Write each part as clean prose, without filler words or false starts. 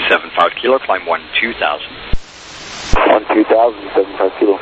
75 kilo, climb 12,000. 12,000, 75 kilo.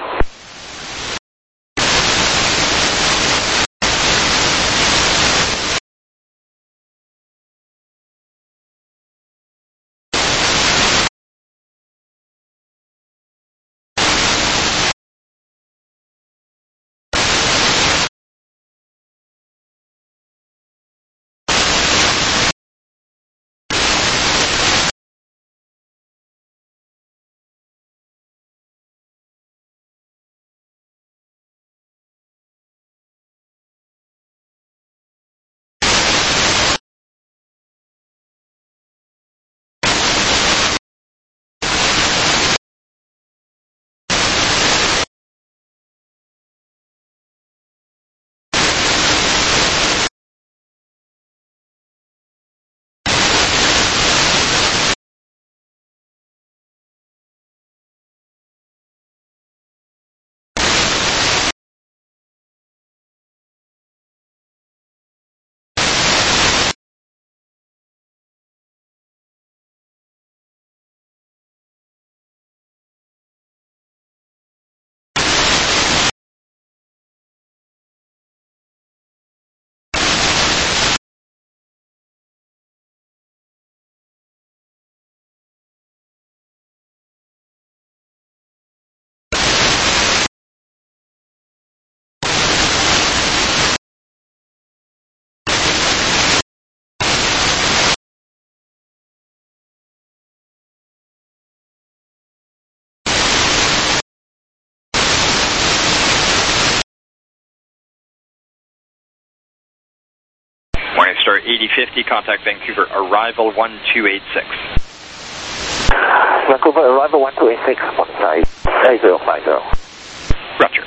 Morningstar 8050, contact Vancouver, arrival 1286. Vancouver, arrival 1286, one side, 8050. Roger.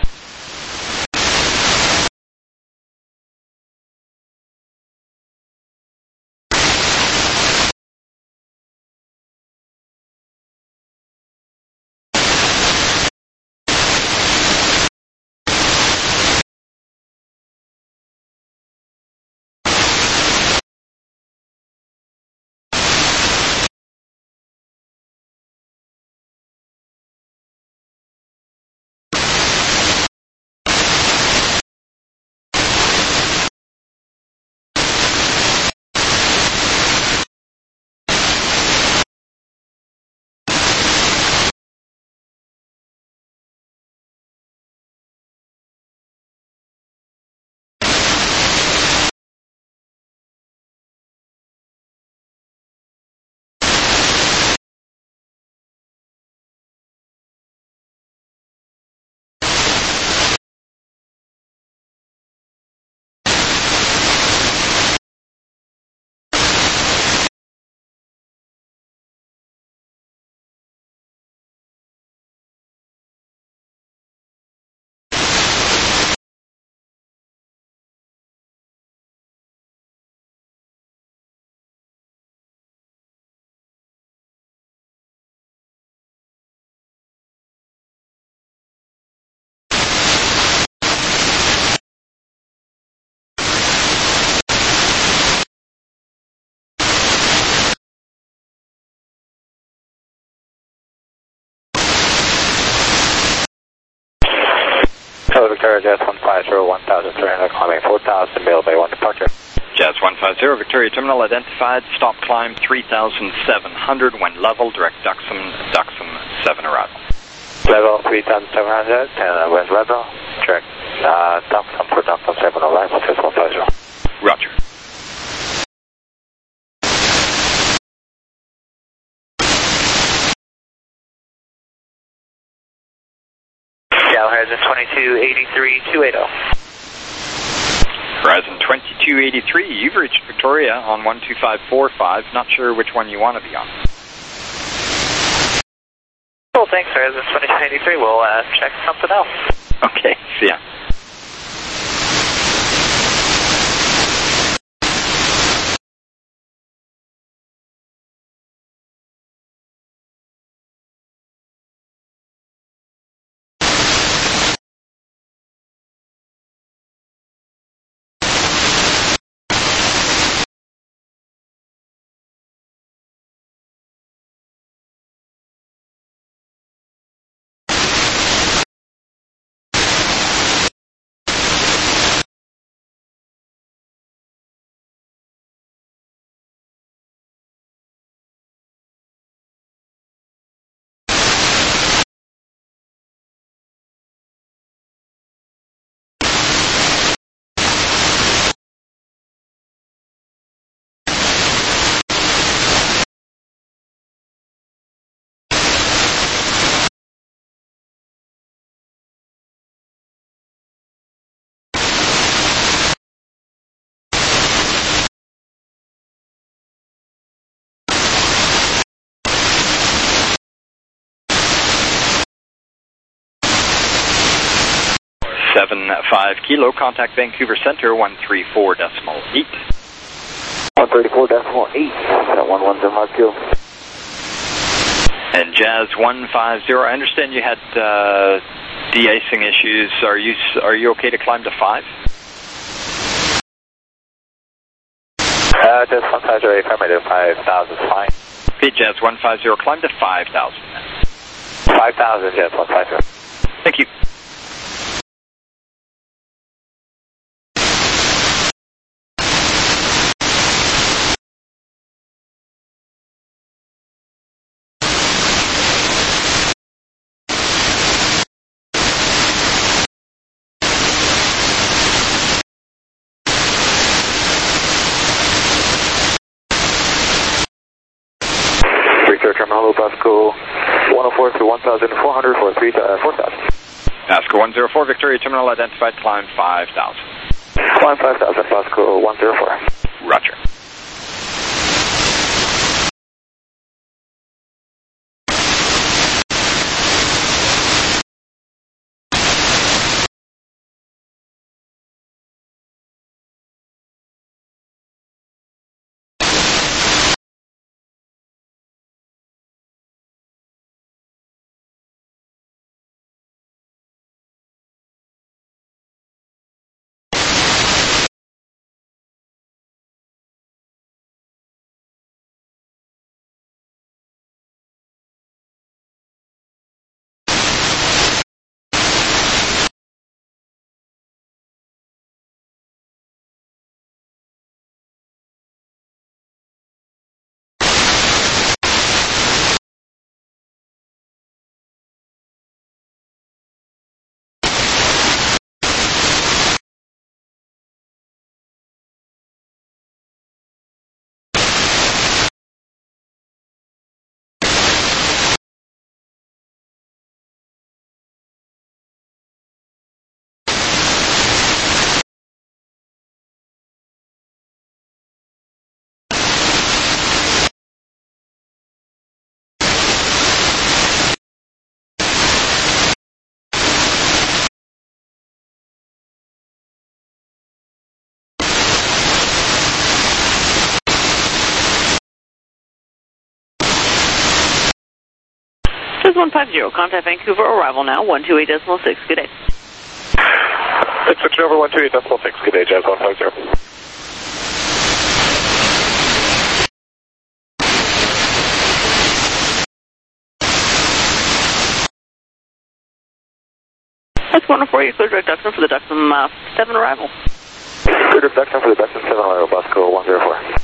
Hello, Victoria, Jazz 150, 1,300, climbing 4,000, Middle Bay 1 departure. Jazz 150, Victoria Terminal identified, stop climb 3,700, when level, direct Duxham 7 arrival. Level 3,700, and wind level, direct Duxham for Duxham 7 arrival, Jazz 150. Roger. Horizon 2283, 280. Horizon 2283, you've reached Victoria on 12545. Not sure which one you want to be on. Cool, thanks, Horizon 2283. We'll check something else. Okay, see ya. 75 Kilo, contact Vancouver Center, 134.8. 134.8, 110 Mark Q. And Jazz 150, I understand you had de-icing issues. Are you okay to climb to 5? Just 150, affirmative, 5,000 fine. Okay, Jazz 150, climb to 5,000. 5,000, Jazz 150. Thank you. Terminal Basco 104 through 1,400 for 4,000. Basco 104, Victoria Terminal identified, climb 5,000. Climb 5,000, Basco 104. Roger. This is 150, contact Vancouver, arrival now, 128.6, good day. It's switching over 128.6, good day, Jazz 150. That's 104, you clear direct Duxton for the Duxton 7 arrival. Clear direct Duxton for the Duxton 7 arrival, Basco 104.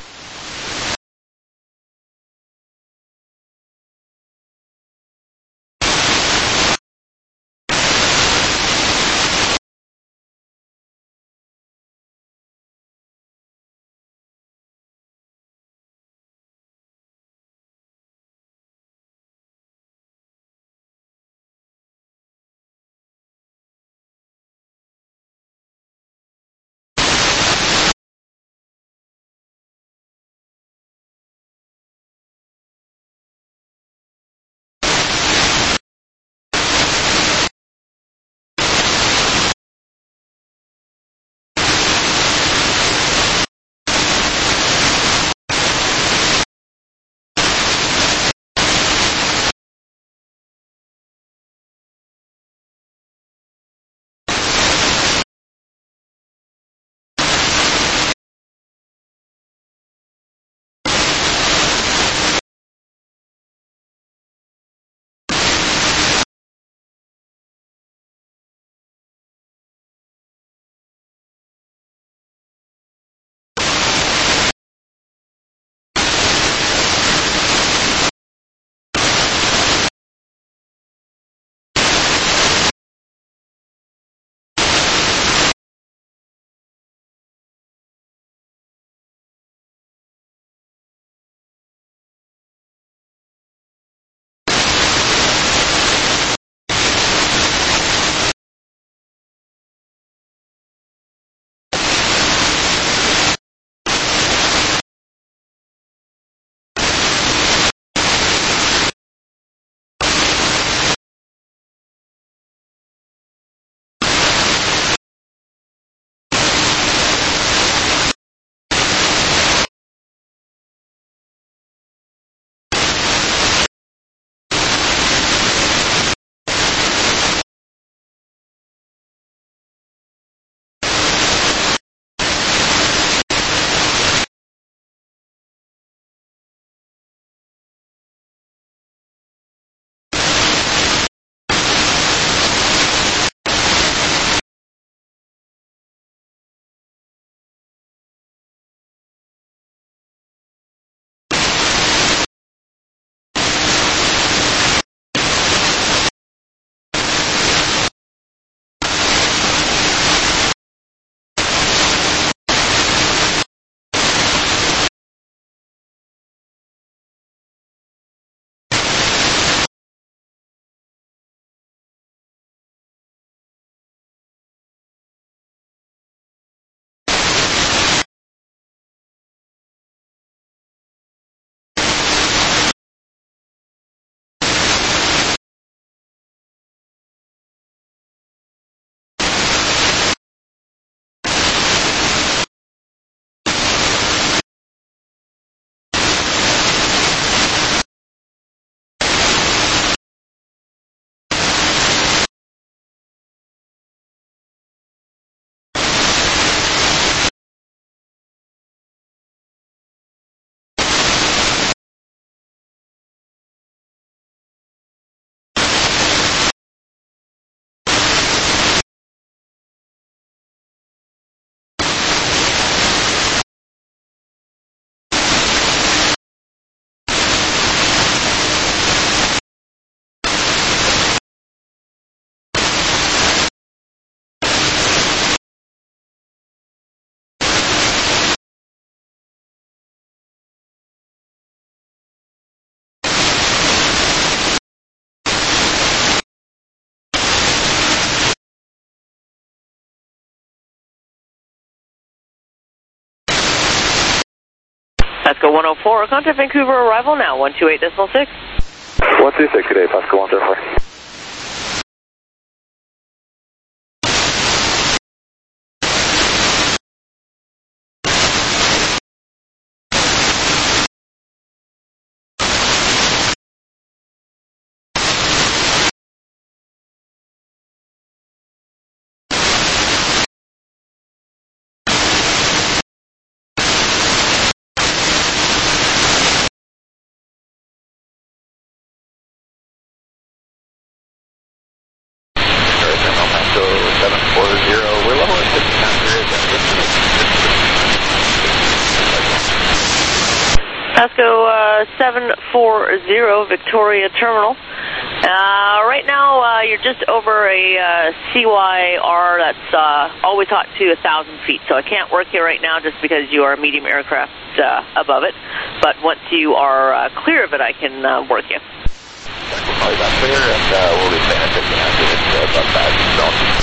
Pasco 104, contact Vancouver arrival now, 128.6. 126, good day, Pasco 104. Pasco 740 Victoria Terminal. Right now, you're just over a CYR that's always hot to 1,000 feet. So I can't work you right now just because you are a medium aircraft above it. But once you are clear of it, I can work you. We're probably about clear, and we'll be staying at 15 after it's above that zone.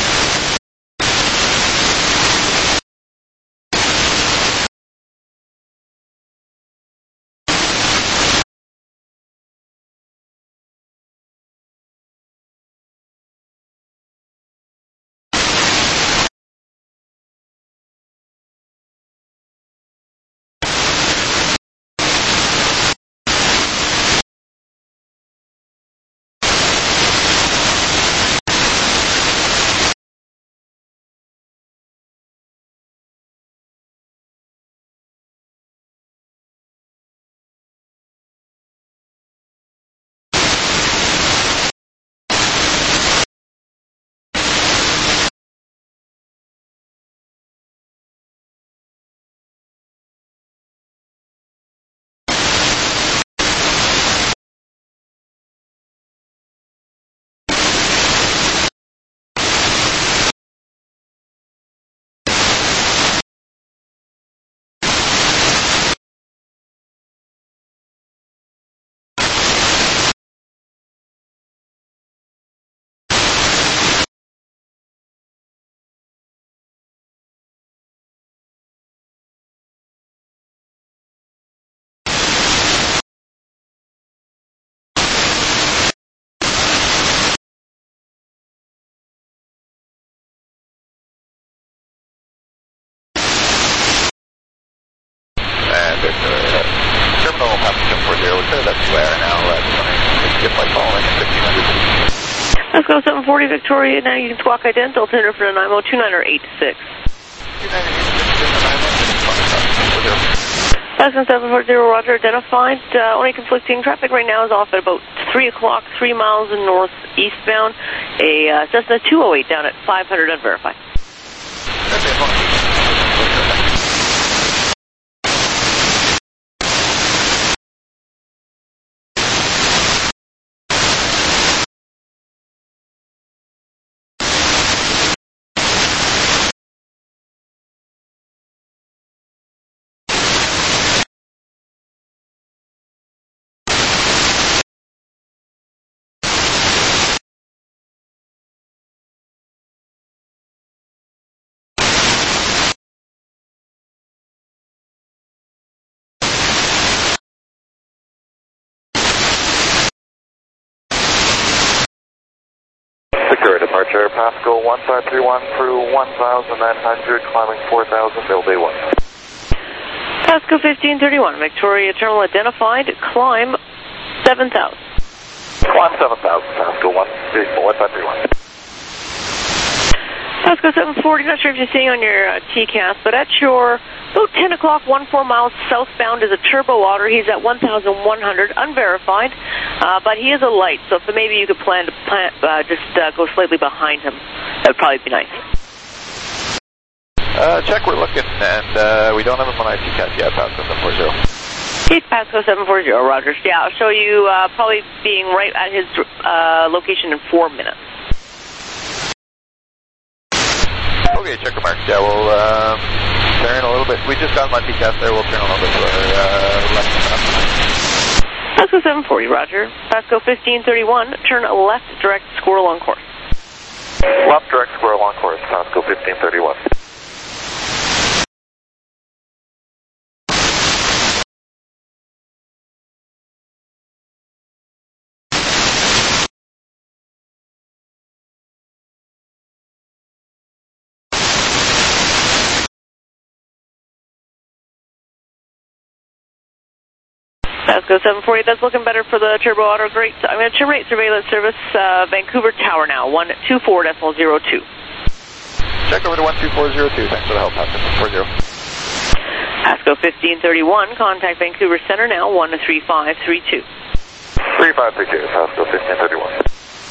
Terminal Pasco 740, that's where now, just like following 1500. Let's go 740 Victoria, now you can squawk ident, alternative for the 9029 or 86. Pasco 740, roger, identified. Only conflicting traffic right now is off at about 3 o'clock, 3 miles in northeastbound. A Cessna 208 down at 500 unverified. Departure, Pasco 1531 through 1,900, climbing 4,000, Bill Day 1. Pasco 1531, Victoria Terminal identified, climb 7,000. Climb 7,000, Pasco 1531. Pasco 740, not sure if you're seeing on your TCAS, but at your about 10 o'clock, 14 miles southbound is a turbo otter. He's at 1,100, unverified, but he is a light, so if maybe you could plan to just go slightly behind him, that would probably be nice. Check, we're looking, and we don't have him on ITCAS yet, Pasco 740. He's Pasco 740, Rogers. Yeah, I'll show you probably being right at his location in 4 minutes. Okay, checker mark. Yeah, we'll turn a little bit. We just got my TCAS there. We'll turn a little bit to our left. Pasco 740, roger. Pasco 1531, turn left, direct, squirrel on course. Left, direct, squirrel on course, Pasco 1531. Pasco 740, that's looking better for the turbo auto. Great. I'm going to terminate surveillance service, Vancouver Tower now, 124.02. Check over to 12402. Thanks for the help, Pasco 40. Pasco 1531, contact Vancouver Center now, 13532. 3532, Pasco 1531.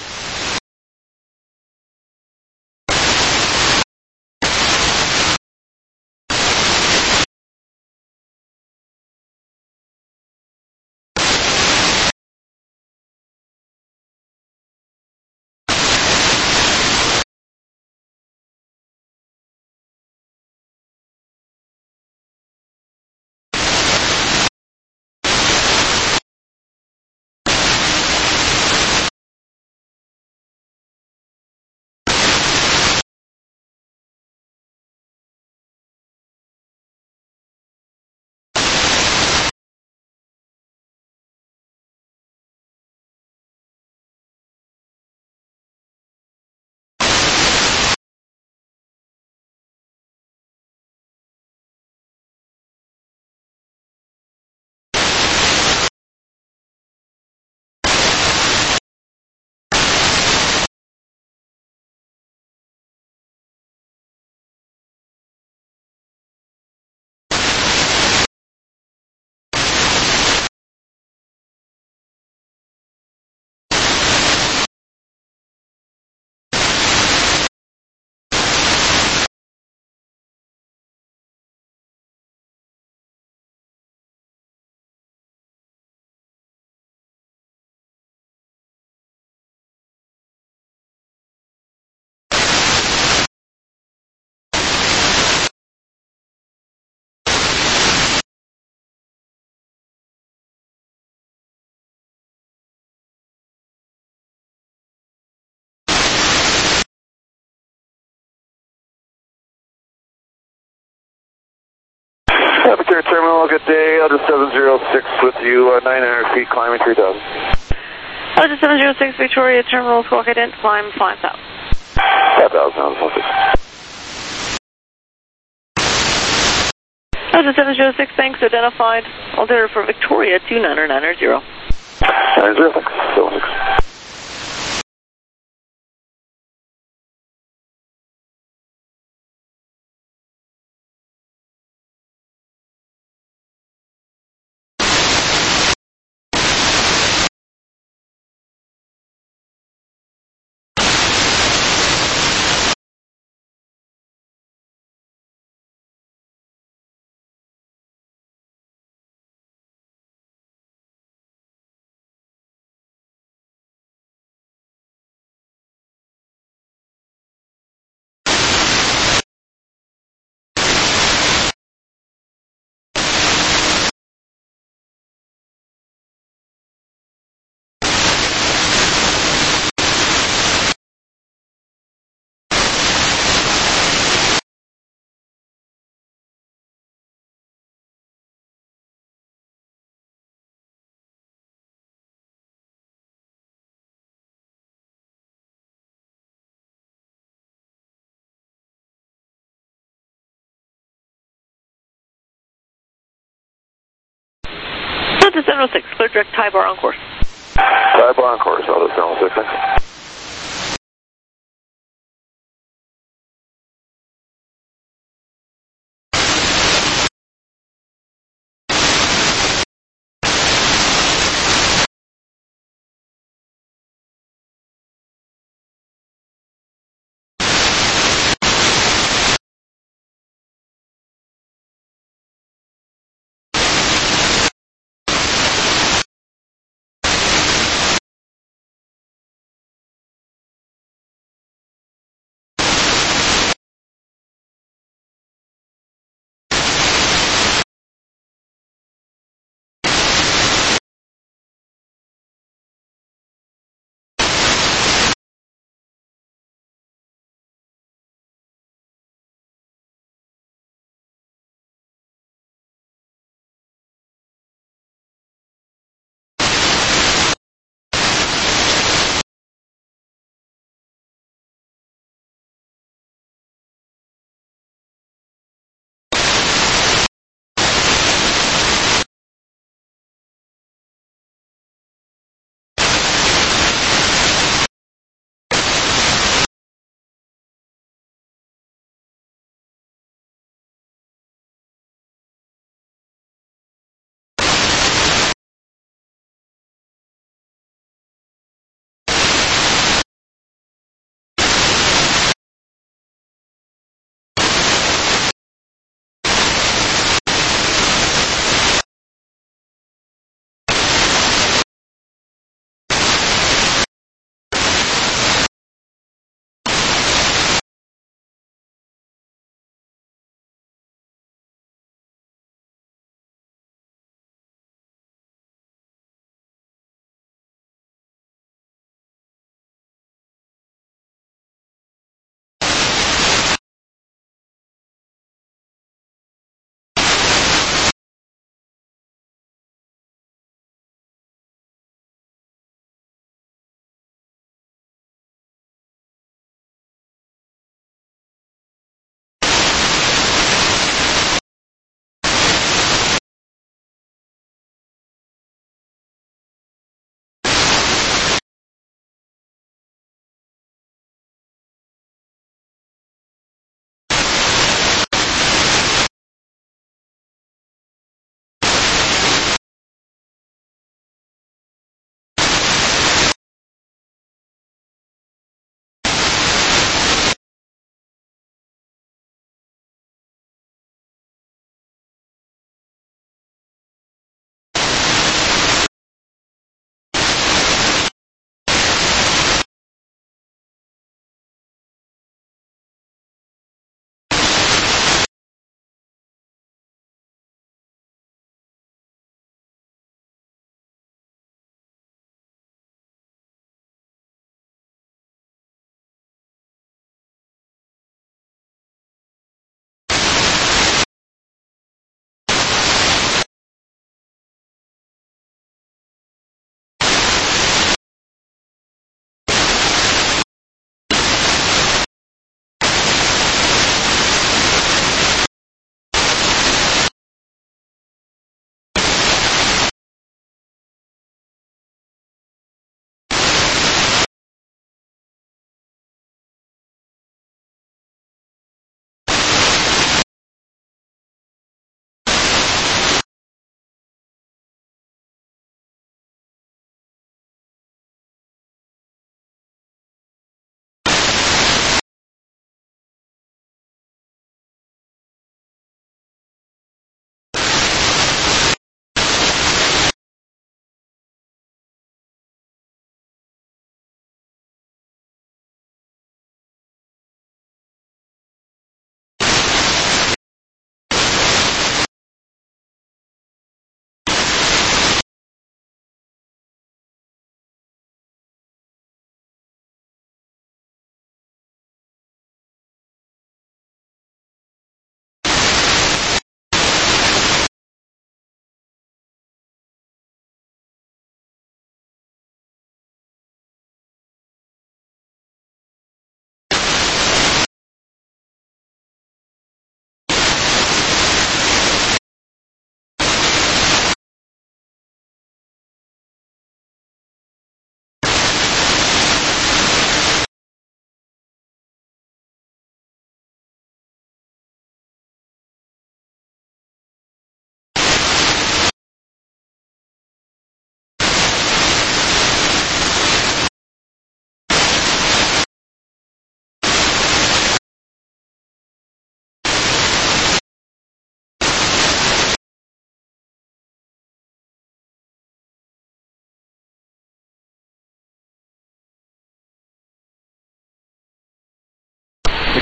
Victoria Terminal, good day. Elder 706 with you, 900 feet, climbing 3000. Elder 706, Victoria Terminal, squawk ident, climb 5000. 5000, Elder 706, thanks, identified. Altimeter for Victoria, 29990. 90, thanks, 76. Elder 706, clear direct tie bar on course. Tie bar on course, Elder 706, thanks.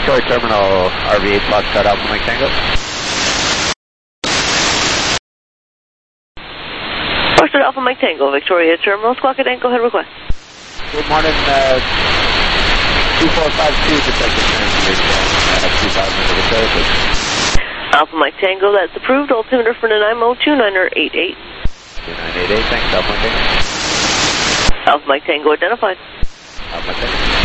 Victoria Terminal, RV8 Foxtrot Alpha Mike Tango. Foxtrot Alpha Mike Tango, Victoria Terminal, Squawk at Ankle Head request. Good morning, 2452, detective transmission, 2000 Victoria, please. Alpha Mike Tango, that's approved. Altimeter for Nanaimo, 2988. 2988, thanks, Alpha Mike Tango. Alpha Mike Tango identified. Alpha Mike Tango.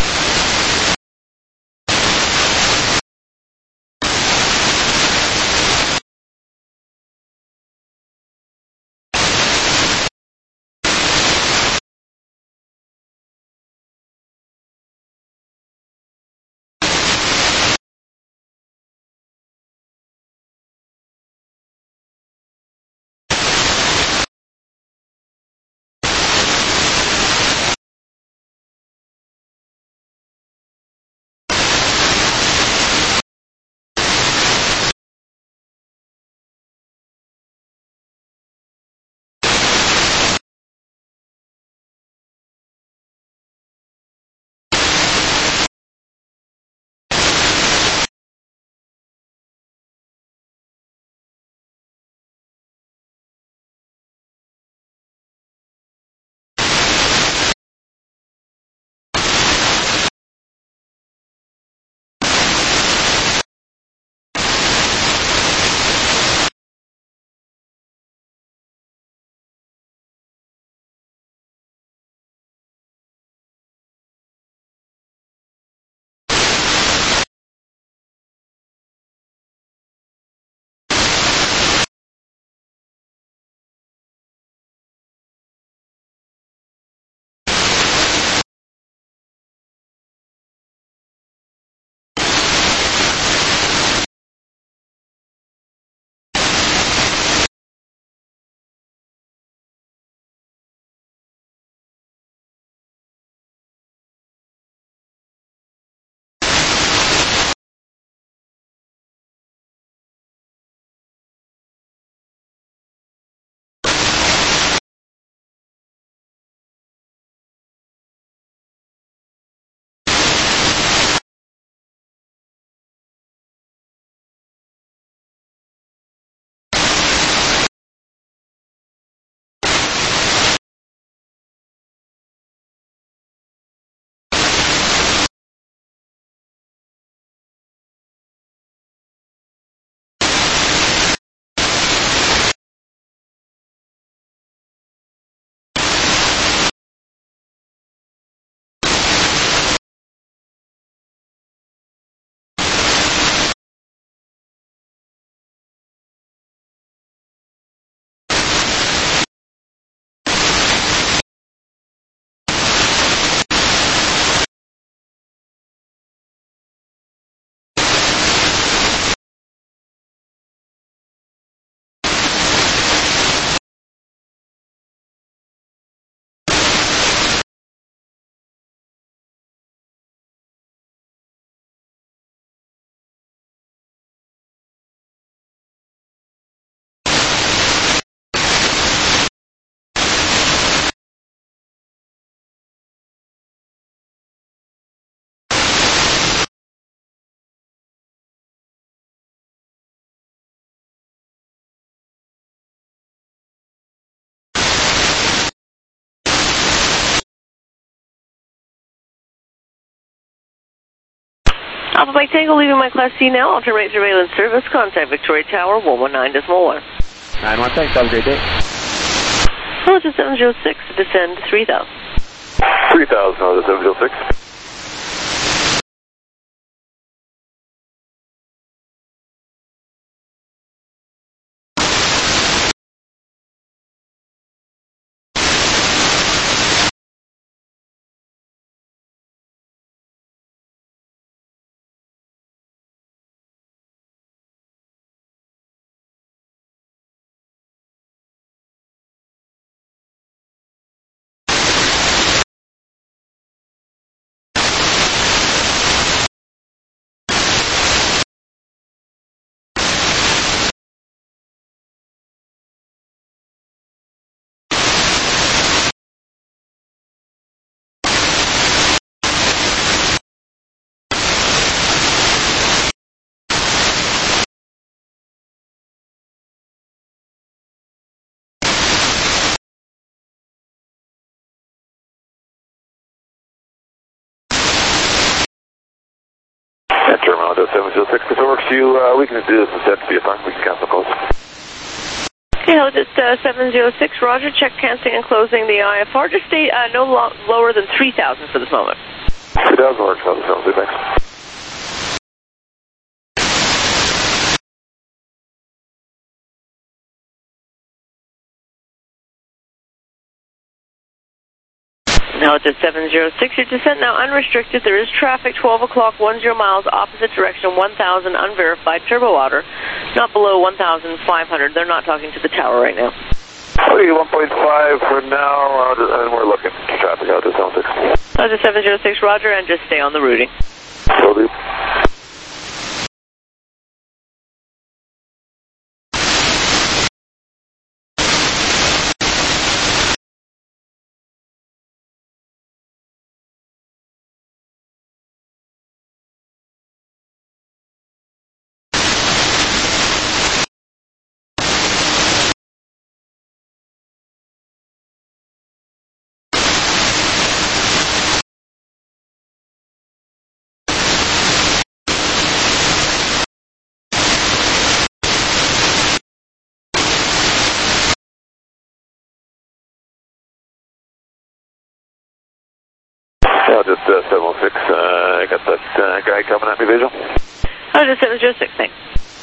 Alpha Mike Tango, leaving my Class C now. Alternate surveillance service. Contact Victoria Tower, 119.1. 91, thanks, have a great day. Approach 706, descend 3000. 3000, 706. Delta 706, if it works for you, we can do this instead for your time. We can cancel calls. Okay, hold just 706, roger, check canceling and closing the IFR. Just stay no lower than 3,000 for this moment. 3,000 works, thanks. Now it's at 706, your descent now unrestricted. There is traffic, 12 o'clock, 10 miles, opposite direction, 1,000, unverified, turbo water, not below 1,500. They're not talking to the tower right now. Okay, 1.5 for now, and we're looking for traffic out to 76. Out to 706, roger, and just stay on the routing. Will do. Just 706, I got that guy coming at me visual. Just 706, thanks.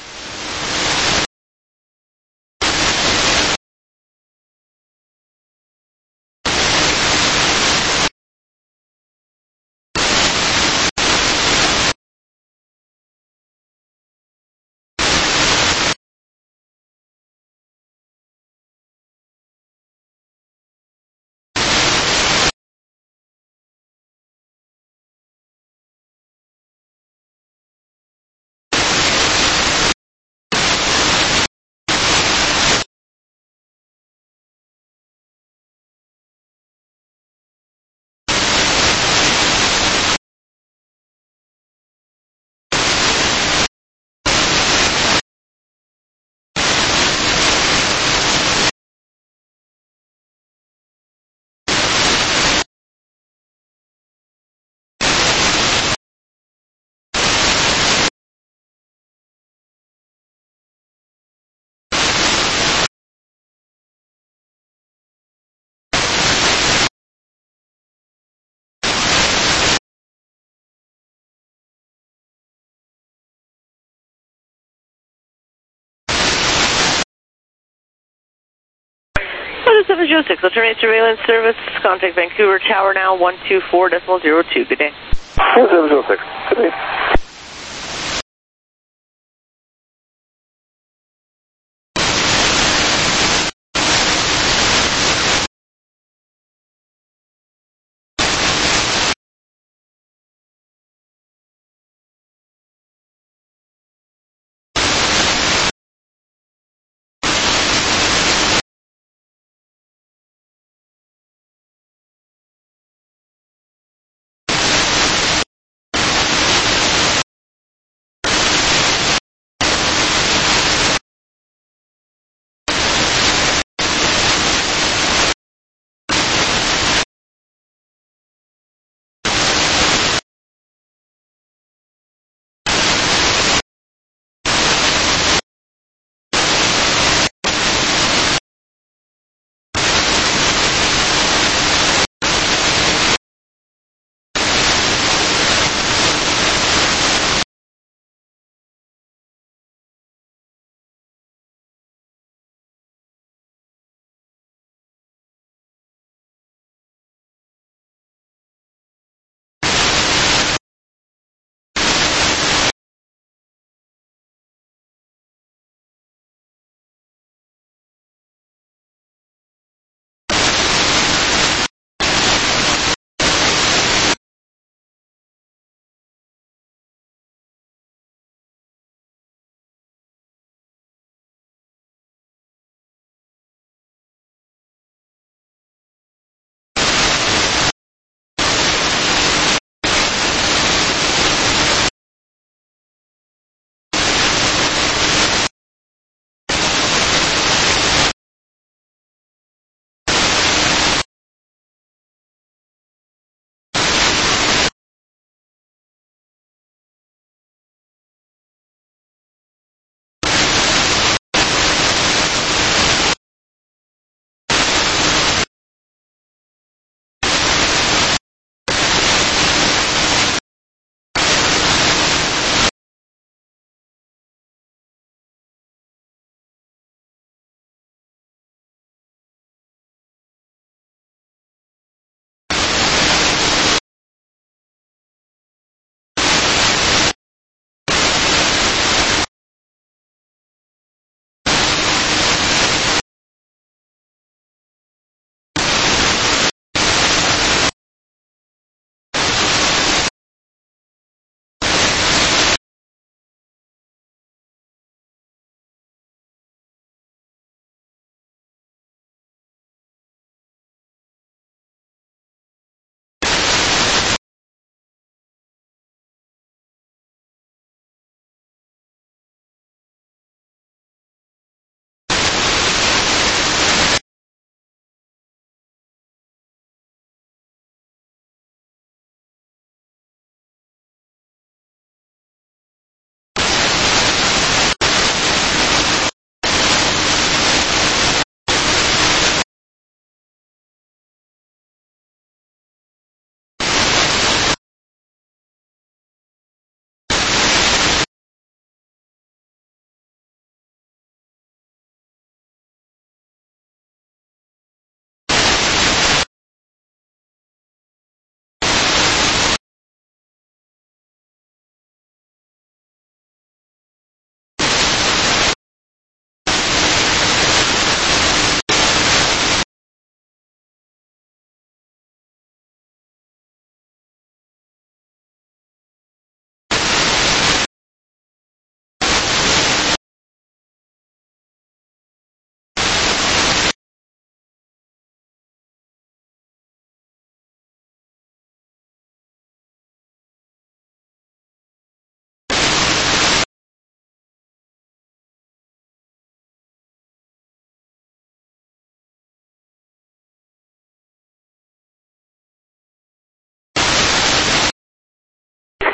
Out 706, alternate surveillance service, contact Vancouver Tower now, 124.02. Good day. 706, good day.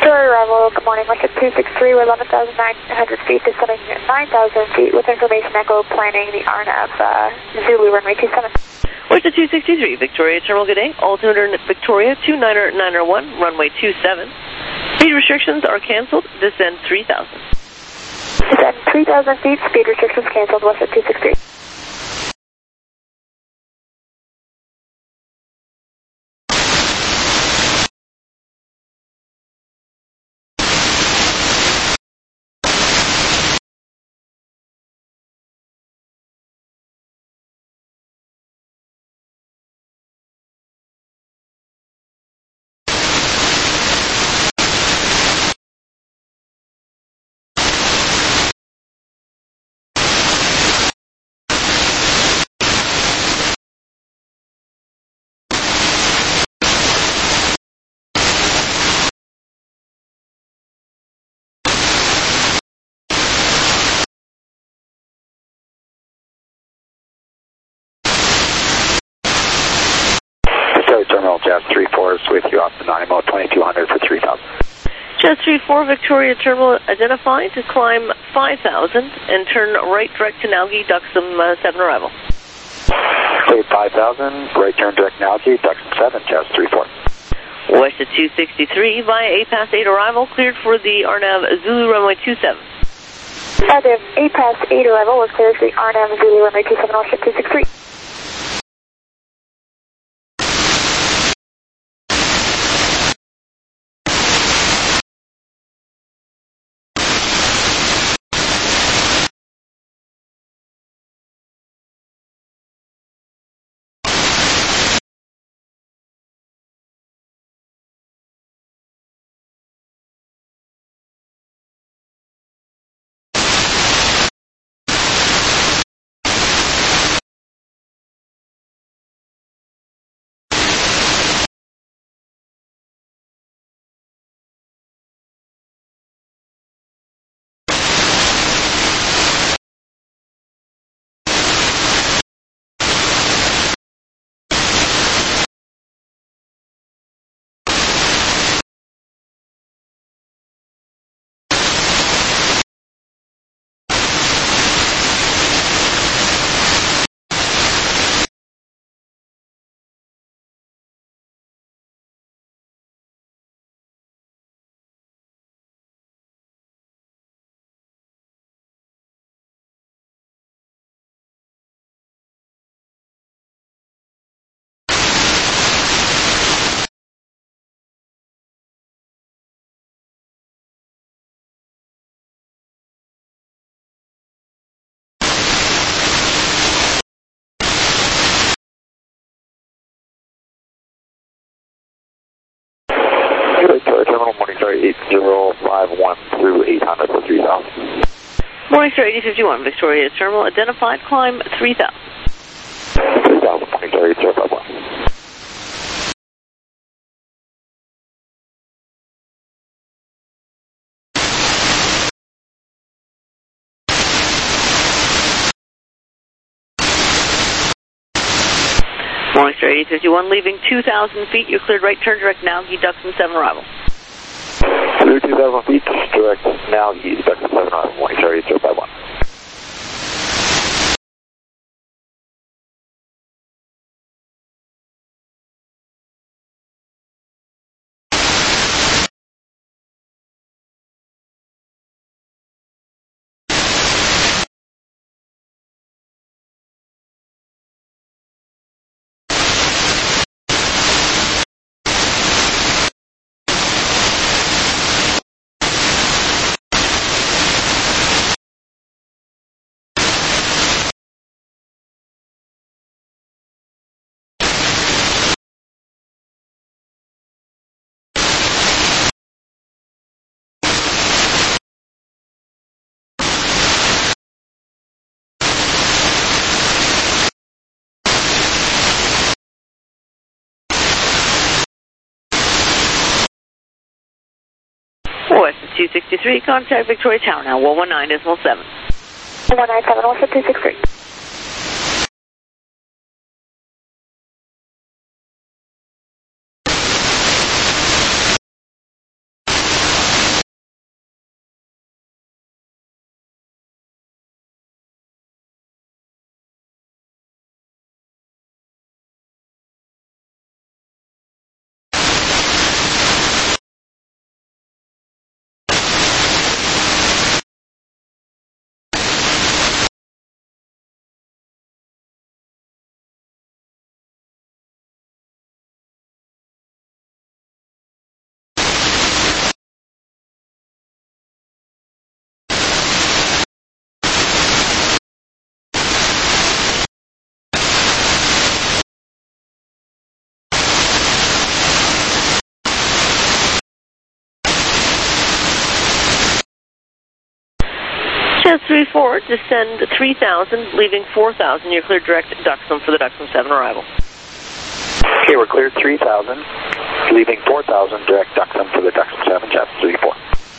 Victoria arrival, good morning, Western 263, we're 11,900 feet, descending 9,000 feet with information echo, planning the RNAV Zulu runway 27. Western 263, Victoria Terminal, good day. Altimeter Victoria 29901, runway 27. Speed restrictions are canceled, descend 3,000. Descend 3,000 feet, speed restrictions canceled, Western 263. Terminal Jazz 34 is with you off the Nanaimo 2200 for 3,000. Jazz 34, Victoria Terminal identified to climb 5,000 and turn right direct to Nalgi, Duxom 7 arrival. Clear 5,000, right turn direct Nalgi, Duxom 7, Jazz 34. West at 263 via 8 past 8 arrival, cleared for the RNAV Zulu runway 27. Negative 8 past 8 arrival was cleared for the RNAV Zulu runway 27, Western 263. Terminal Morningstar 8051 through 800 for 3,000. Morningstar 8051, Victoria Terminal identified, climb 3,000. 3,000, Morningstar 8051. Morningstar 8051, leaving 2,000 feet, you're cleared right turn direct now, Duxom 7 arrival. Clear 2,000 feet, direct now, Duxom 7 arrival, Morningstar 8051. West 263, contact Victoria Tower now, 119.7. 197, West 263. Just 34, descend 3,000, leaving 4,000. You're cleared direct Duxham for the Duxham 7 arrival. Okay, we're cleared 3,000, leaving 4,000 direct Duxham for the Duxham 7, Jets 34.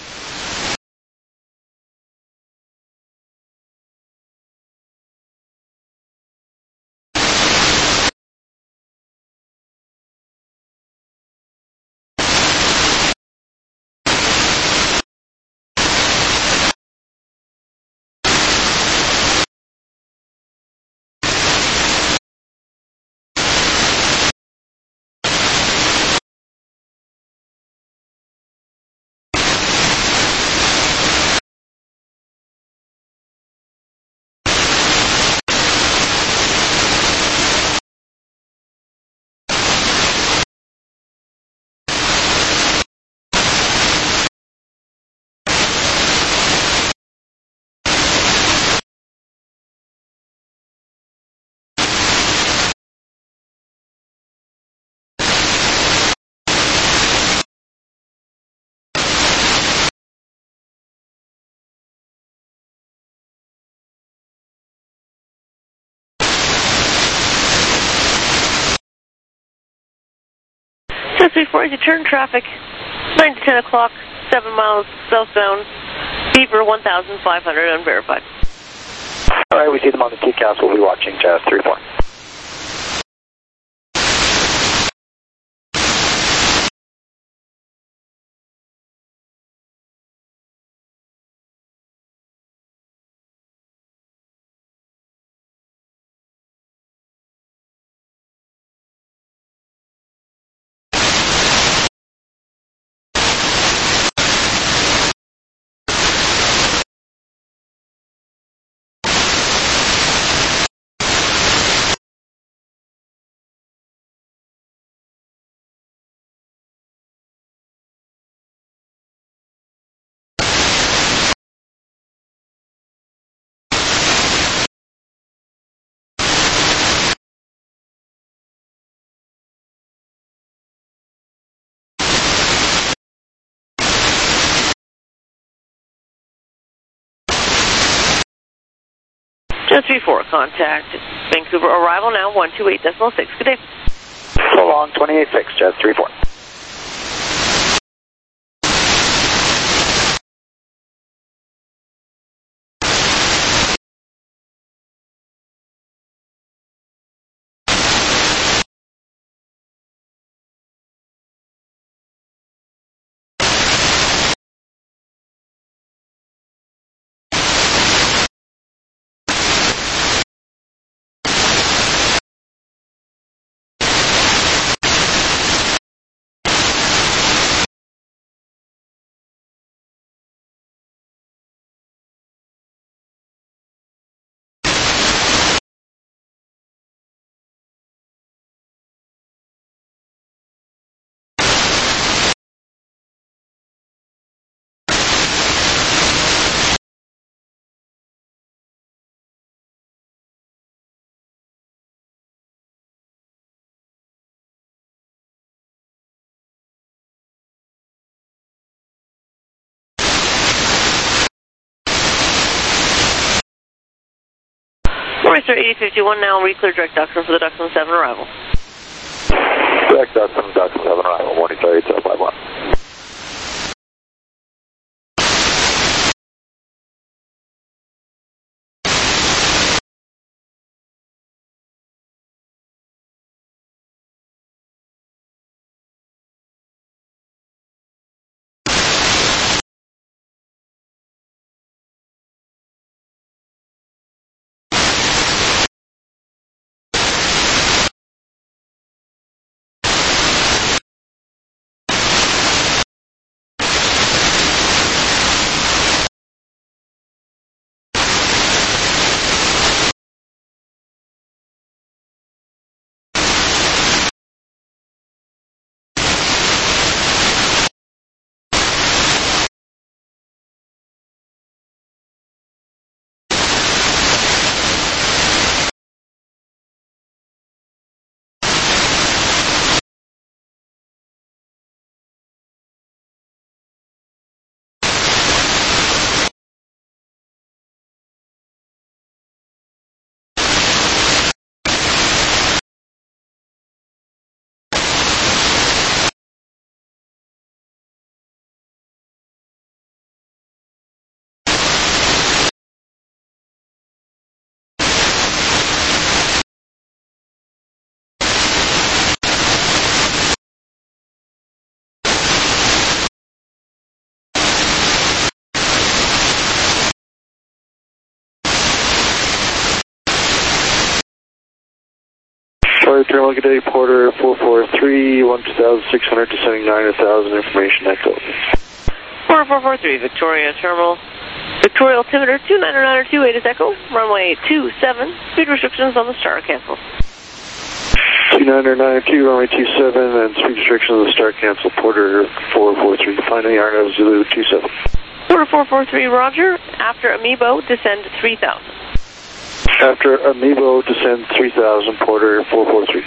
Just before you turn traffic, 9 to 10 o'clock, 7 miles southbound, Beaver 1,500 unverified. All right, we see them on the TCAS. We'll be watching Jazz 34. Just before contact, Vancouver arrival now 128.6. Good day. So long, 28.6, Jazz 34. Forester 8051 now re-clear direct Duxham for the Duxham 7 arrival. Direct Duxham 7 arrival, morning 3751. Victoria Terminal, good day, Porter 443, 12,600, descending 9,000, information echo. Porter 443, Victoria Terminal. Victoria altimeter 29928 is echo, runway 27, speed restrictions on the star cancel. 2992, runway 27, and speed restrictions on the star cancel, Porter 443, finding RNF Zulu 27. Porter 443, roger, after Amiibo, descend 3000. After Amiibo, descend 3000, Porter 443.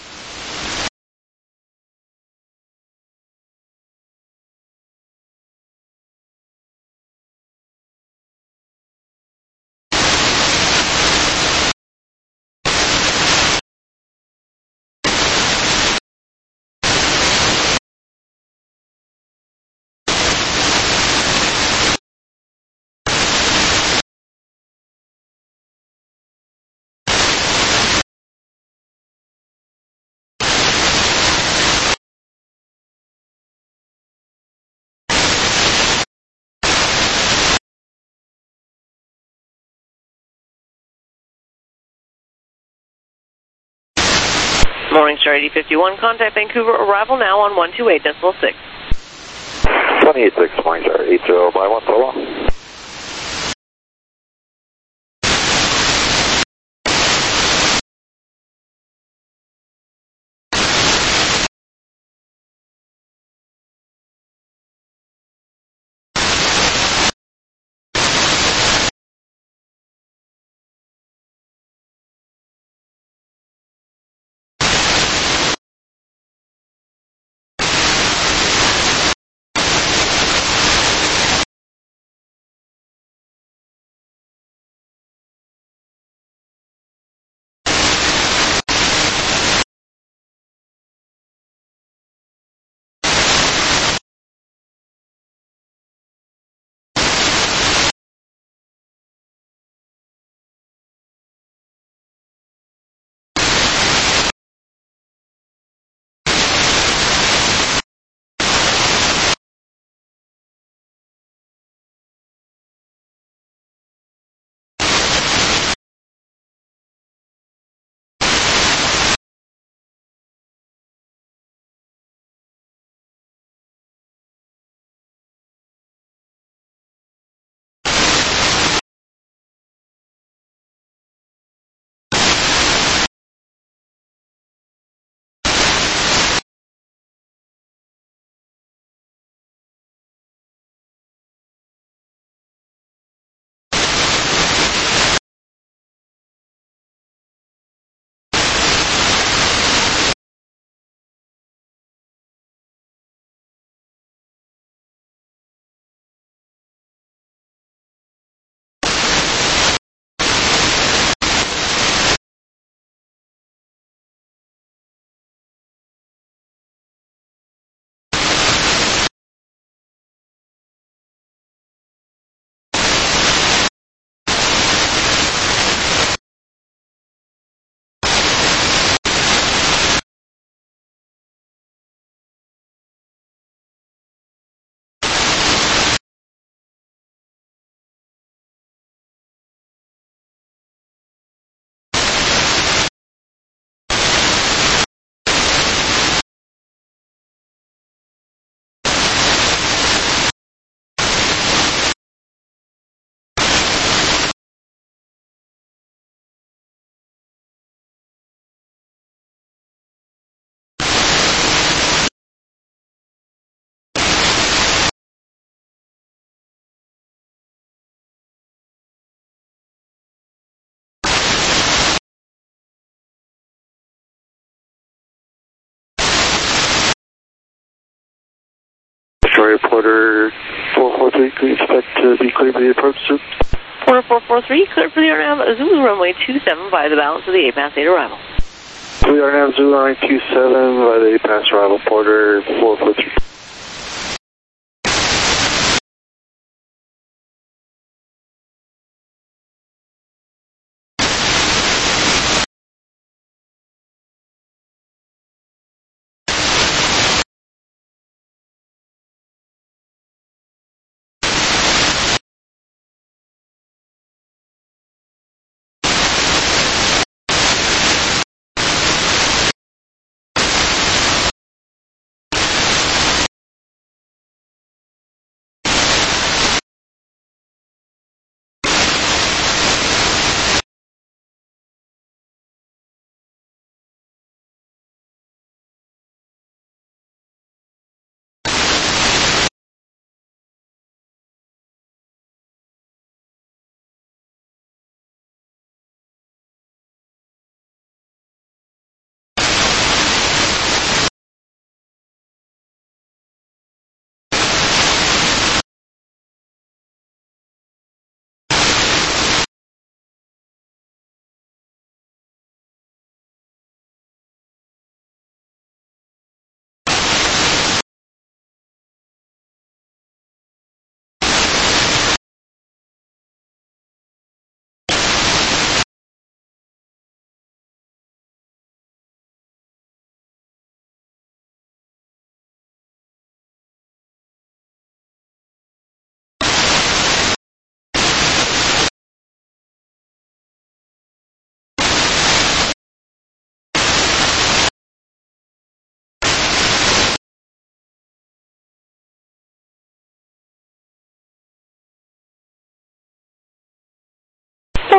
Morningstar 8051, contact Vancouver, arrival now on 128.6. 28.6, Morningstar 80 by 1 solo. Victoria Porter 443, can we expect to be cleared for the approach soon? Porter 443, cleared for the RNAV Zulu runway 27 by the balance of the 8-pass 8 arrival. We are now Zulu runway 27 by the 8-pass arrival, Porter 443.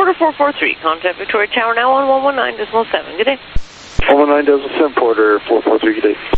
Porter 443. Contact Victoria Tower now on 119.7. Good day. 119.7, Porter 443, good day.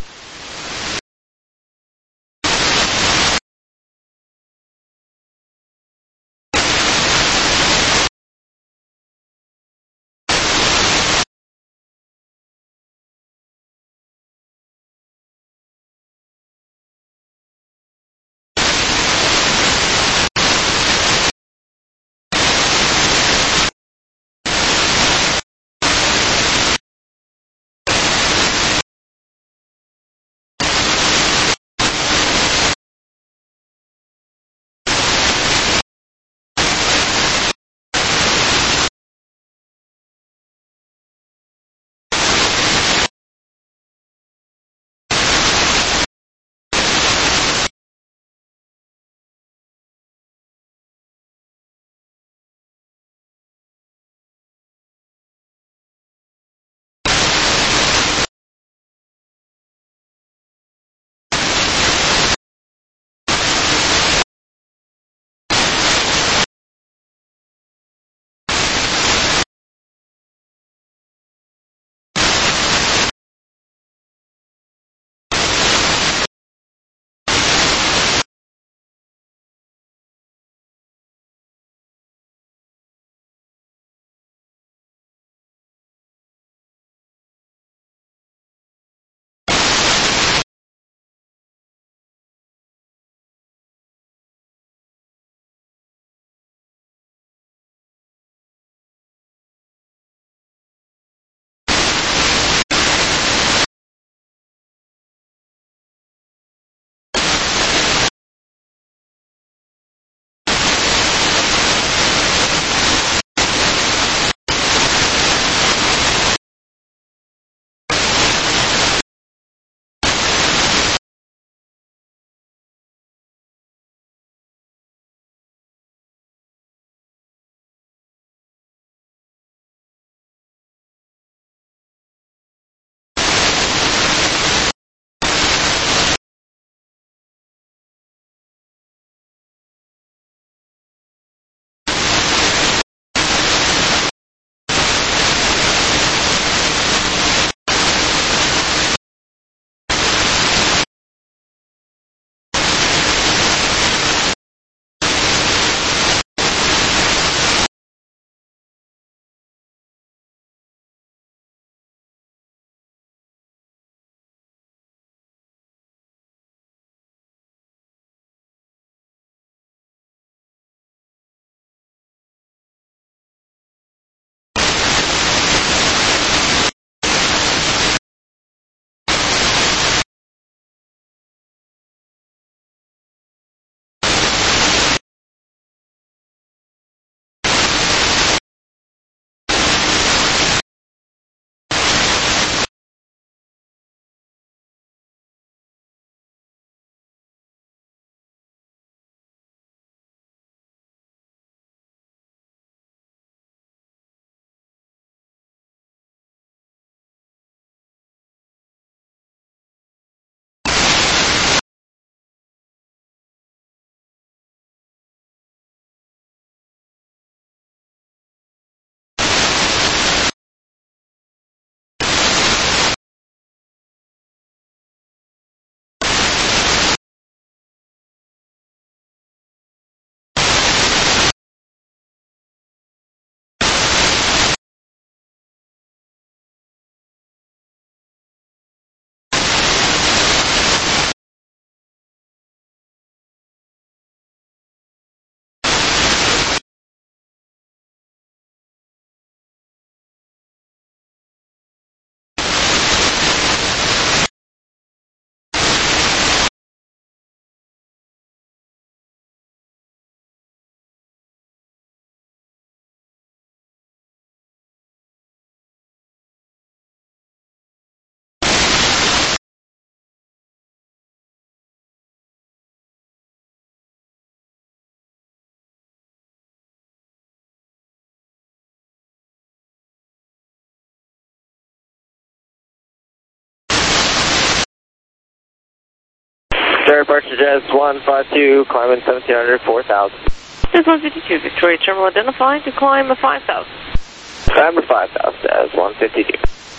Sir, departure Jazz 152, climbing 1700, 4000. This is 152, Victoria Terminal identified to climb 5,000. Climb 5,000, Jazz 152.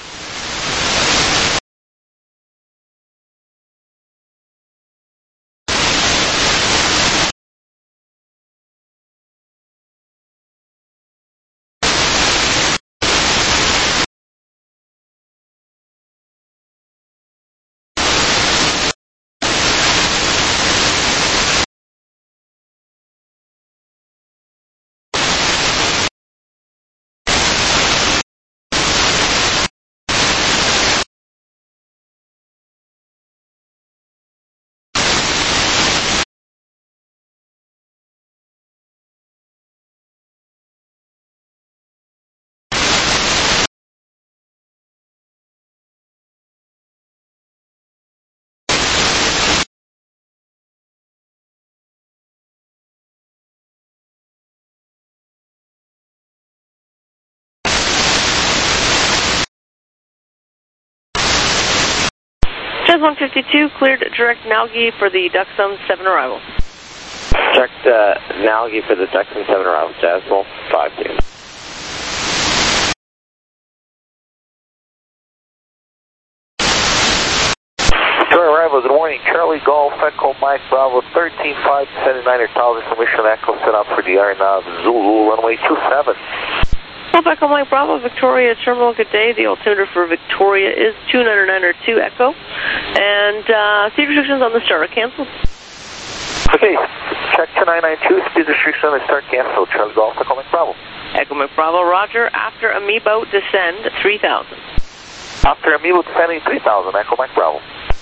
Jazz 152, cleared direct Nalgi for the Duxum 7 arrival. Direct Nalgi for the Duxum 7 arrival, Jazz 152. Victoria arrival, good morning. Charlie Golf, Echo Mike Bravo, 13,579 information Echo set up for the RNAV Zulu, runway 27. Golf Echo Mike Bravo, Victoria Terminal, good day. The altimeter for Victoria is 299 Echo. And speed restrictions on the start are canceled. Okay, check 2992, speed restriction on the start canceled. Charlie Golf, Echo Mike Bravo. Echo Mike Bravo, roger. After Amiibo, descend 3,000. After Amiibo descending 3,000, Echo Mike Bravo.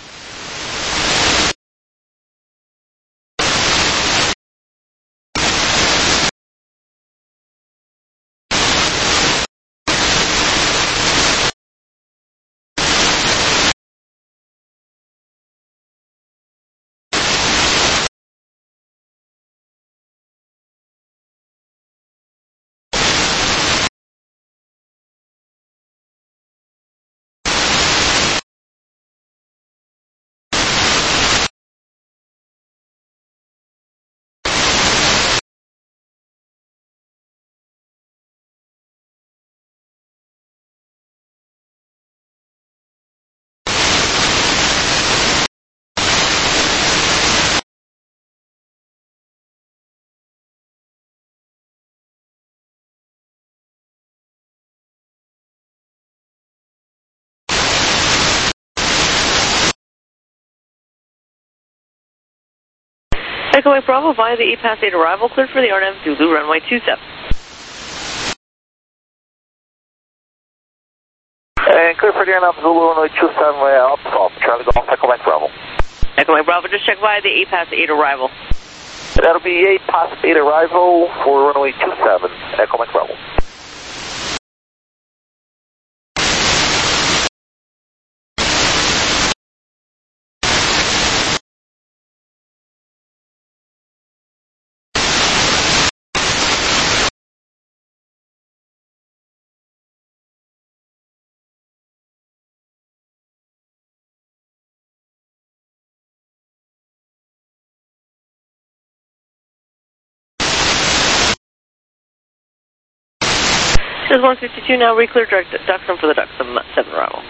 Echo Mike Bravo via the EPAS 8 arrival, cleared for the RNAV Zulu, runway 27. And clear for the RNAV Zulu, runway 27, up top. Charlie Golf, Echo Mike Bravo. Echo Mike Bravo, just check via the EPAS 8 arrival. That'll be 8 past 8 arrival for runway 27, Echo Mike Bravo. Jazz 152, now re-clear direct Duxum for the Duxum 7 arrival.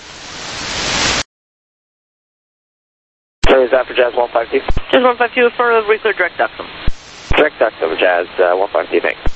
Sorry, is that for Jazz 152? Jazz 152, affirmative, re-clear direct Duxum. Direct Duxum, Jazz 152, thanks.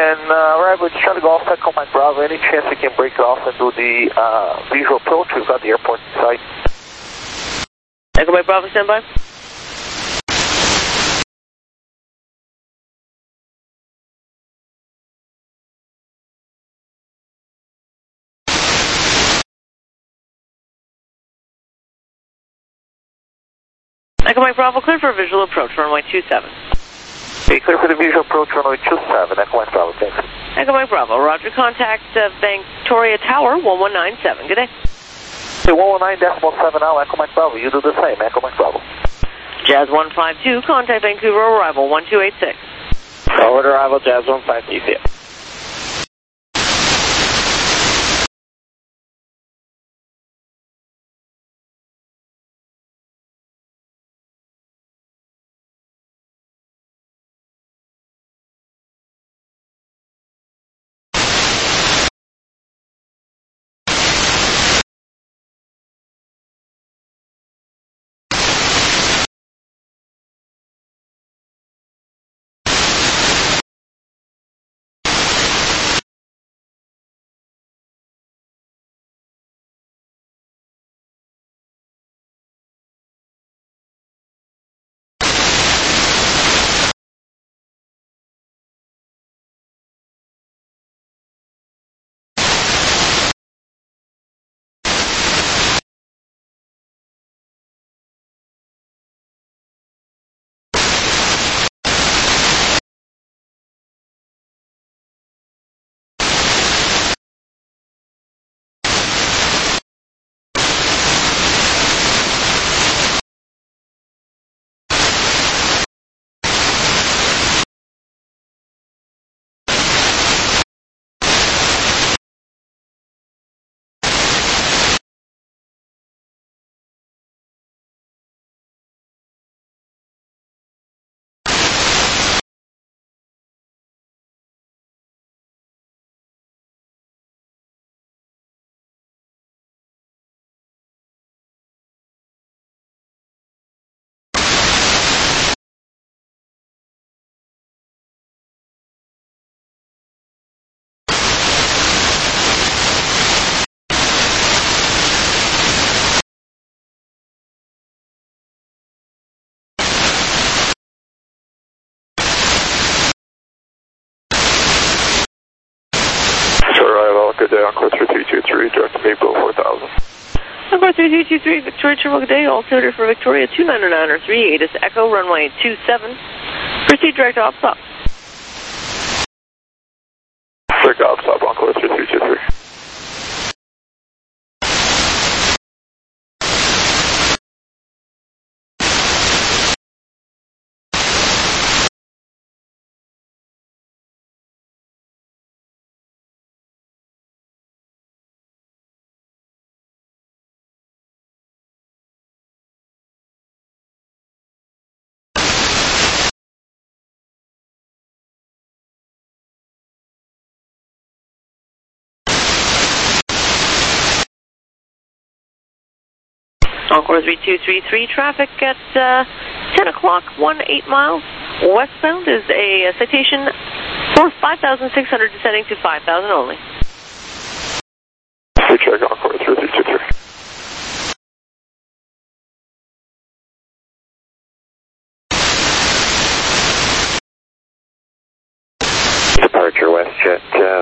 And arrival at Charlie Golf, Echo Mike Bravo. Any chance we can break it off and do the visual approach? We've got the airport in sight. Echo Mike Bravo, stand by. Echo Mike Bravo, clear for a visual approach, runway 27. Okay, clear for the visual approach, runway 27. Echo Mike Bravo, thanks. Echo Mike Bravo, roger, contact Victoria Tower, 1197. Good day. Okay, 119.7 now, Echo Mike Bravo. You do the same, Echo Mike Bravo. Jazz 152, contact Vancouver arrival, 1286. Forward arrival, Jazz 152, see ya. Good day, Encore 3323, direct to Maple 4000. Encore 3323, Victoria Terminal, good day, altimeter for Victoria 299 or 38 is Echo, runway 27. Proceed direct to OPSOP. Direct to OPSOP, Encore 3323. Encore 3233, traffic at 10 o'clock, 18 miles. Westbound is a citation for 5,600 descending to 5,000 only. Check Encore 3323. Departure WestJet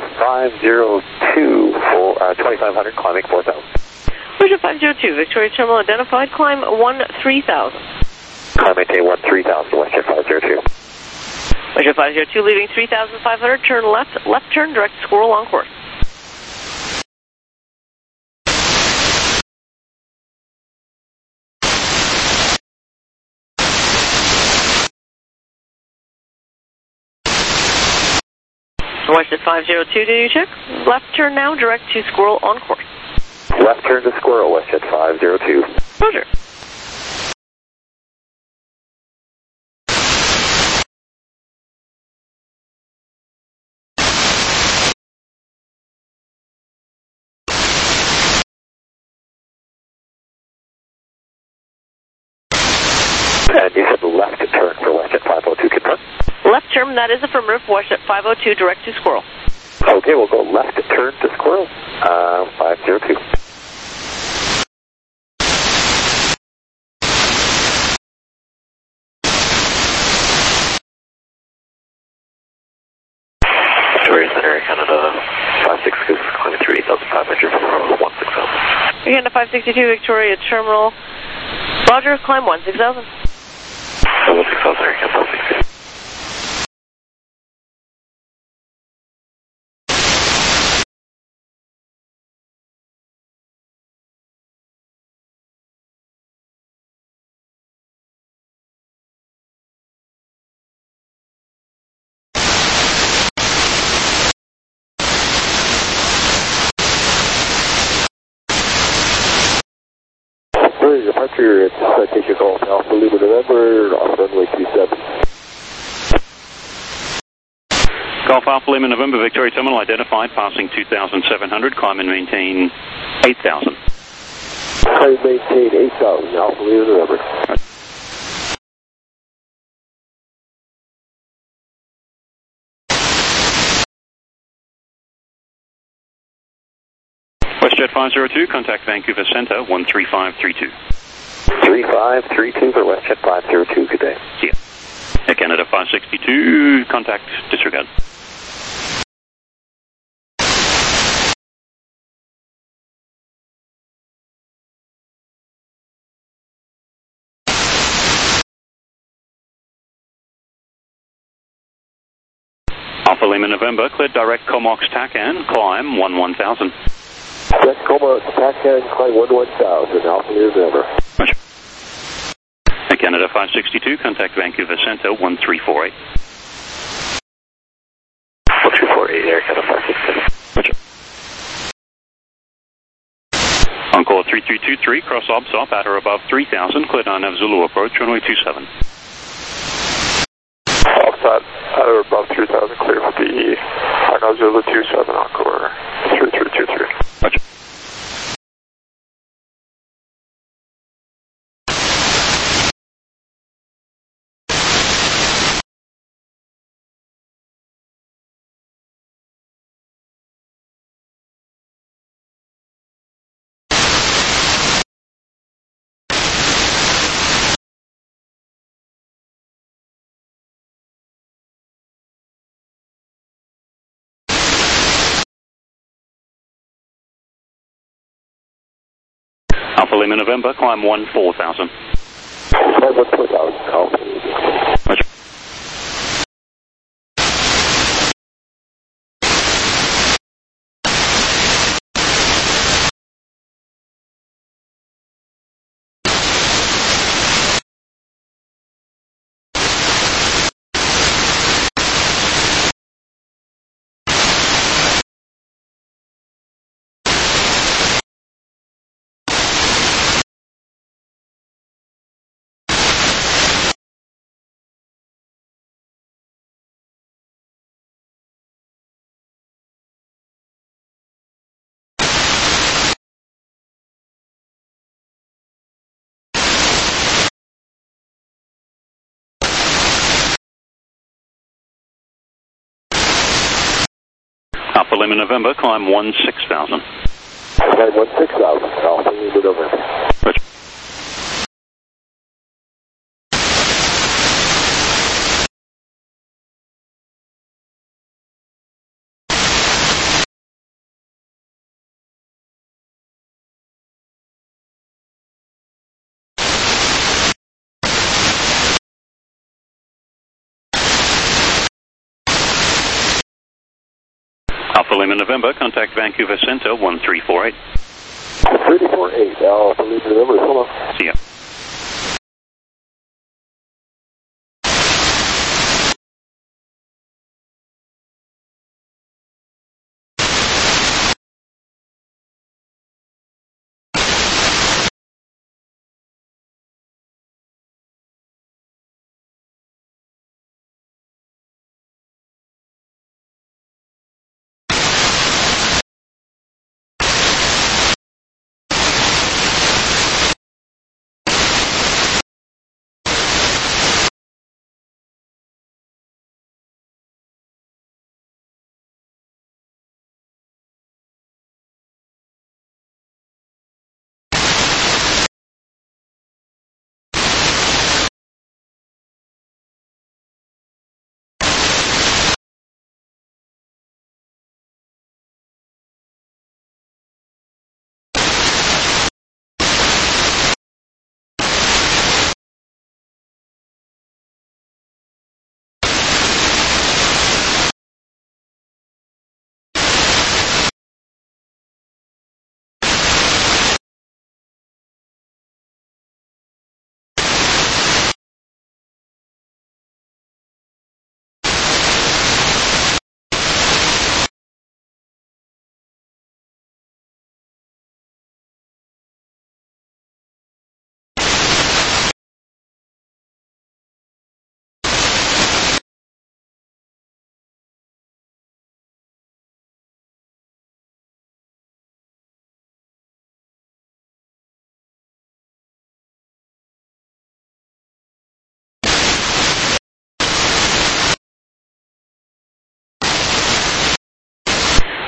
502 for 2500, climbing 4000. WestJet 502, Victoria Terminal identified, climb 13,000. Climb maintain 13,000, WestJet 502. WestJet 502, leaving 3,500, turn left turn, direct Squirrel on course. WestJet 502, did you check? Left turn now, direct to Squirrel on course. Left turn to Squirrel, WestJet 502. Roger. And you said left turn for WestJet 502, confirm? Left determined that is affirmative. WestJet 502, direct to Squirrel. Okay, we'll go left turn to Squirrel. 502. Victoria Center, Canada, 562, climbing through 8,500 for 16000. Canada 562, Victoria Terminal. Roger, climb 16000. 16000, Canada 562. Departure, it's Citation Golf Alpha Lima November, off runway 27. Golf Alpha Lima November, Victoria Terminal identified, passing 2,700, climb and maintain 8,000. Climb and maintain 8,000, Alpha Lima November. WestJet 502, contact Vancouver Centre, 13532. 3532 for WestJet 502, good day. See ya. Air Canada 562, contact disregard. Alpha Lima November, cleared direct Comox TACAN, climb 1000. Direct Comox TACAN, climb 1000, Alpha Lima November. Roger. Air Canada 562, contact Vancouver Centre, 1348. 1348, Air Canada 562. Roger. Encore 3323, cross OBSOP at or above 3000, cleared on Zulu approach, runway 27. Offset at or above 3000, clear for the Zulu 27, Encore 3323. Roger. Alpha Lima November, climb 14,000. Climb 14,000, Alpha Lima. Roger. Alpha Lima November, climb 16,000. Climb 16,000, Alpha Lima November. Roger. Alpha Lima November, contact Vancouver Centre, 1348. 348, Alpha Lima November, hold on. See ya.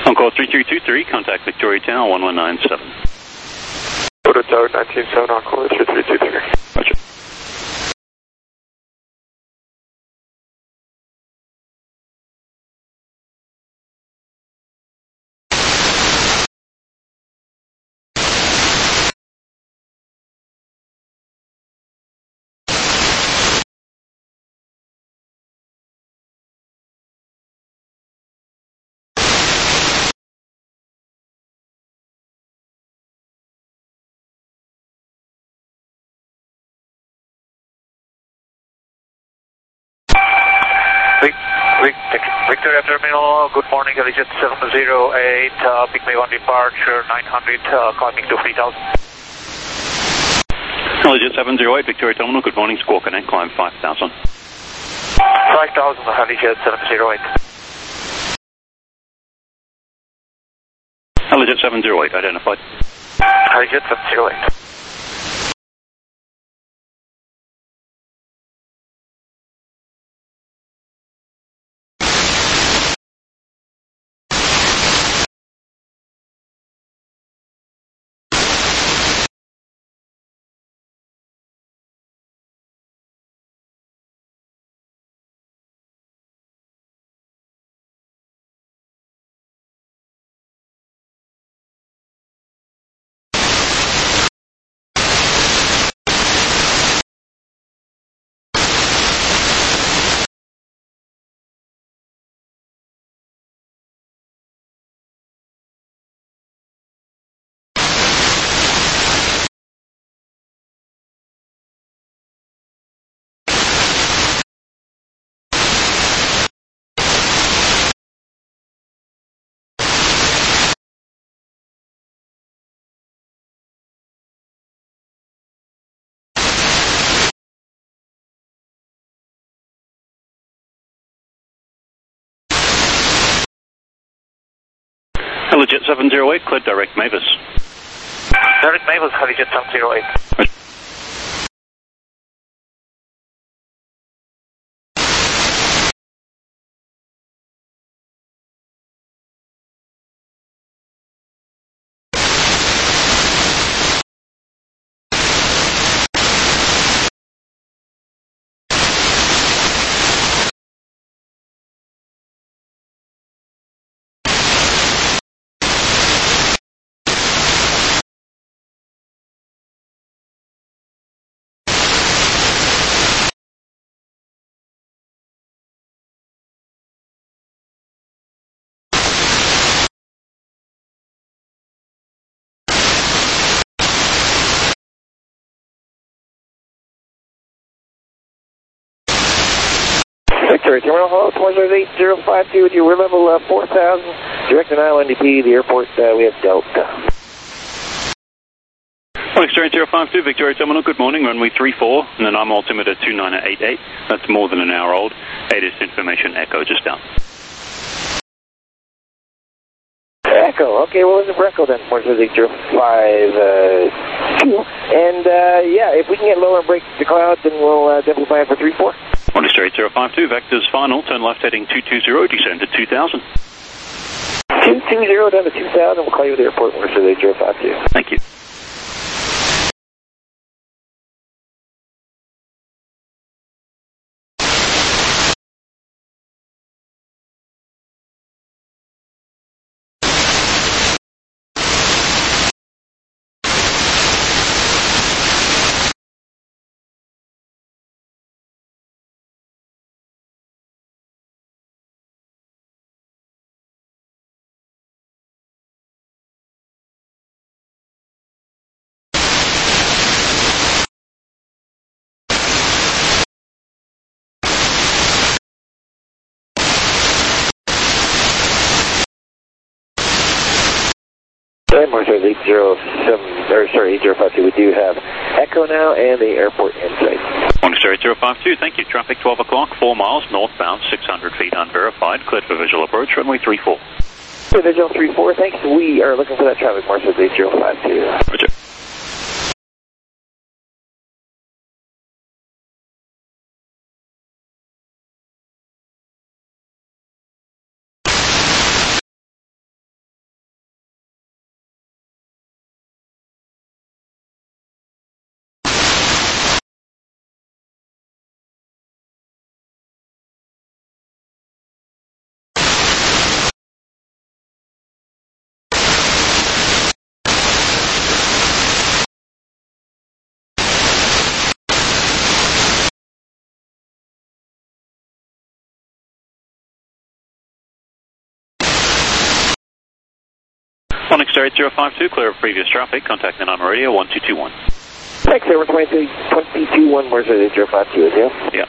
On call 3323, contact Victoria Tower 1197. Tower 197, on call 3323. Roger. Victoria Terminal, good morning, Allegiant 708, Big May 1 departure, 900, climbing to 3000. Allegiant 708, Victoria Terminal, good morning, Squawk Connect, climb 5000. 5000, Allegiant 708. Allegiant 708, identified. Allegiant 708. Allegiant 708, cleared direct Mavis. Direct Mavis, Allegiant 708. Victoria Terminal, hello, 28052 with you. We're level 4000, direct and Island NDP, the airport, we have Delta. Experience 052, Victoria Terminal, good morning, runway 34, and then I'm altimeter 2988. That's more than an hour old. ATIS information, Echo, just down. Echo, okay, well, it's a Echo then, 48052. And, yeah, if we can get lower and break the clouds, then we'll definitely plan for 34. Morning, straight 052, vectors final, turn left heading 220, descend to 2000. 220 down to 2000, we'll call you at the airport, 48052. Thank you. Morning, 8052, we do have Echo now and the airport in sight. Morning, straight 052, thank you. Traffic 12 o'clock, 4 miles, northbound, 600 feet unverified, cleared for visual approach, runway 34. Visual 34, thanks. We are looking for that traffic, Morning, 8052. Roger. Onyx Air 8052, clear of previous traffic. Contact Nanaimo Radio 1221. Thanks, Air 2221, where's it? 8052, is it? Yeah.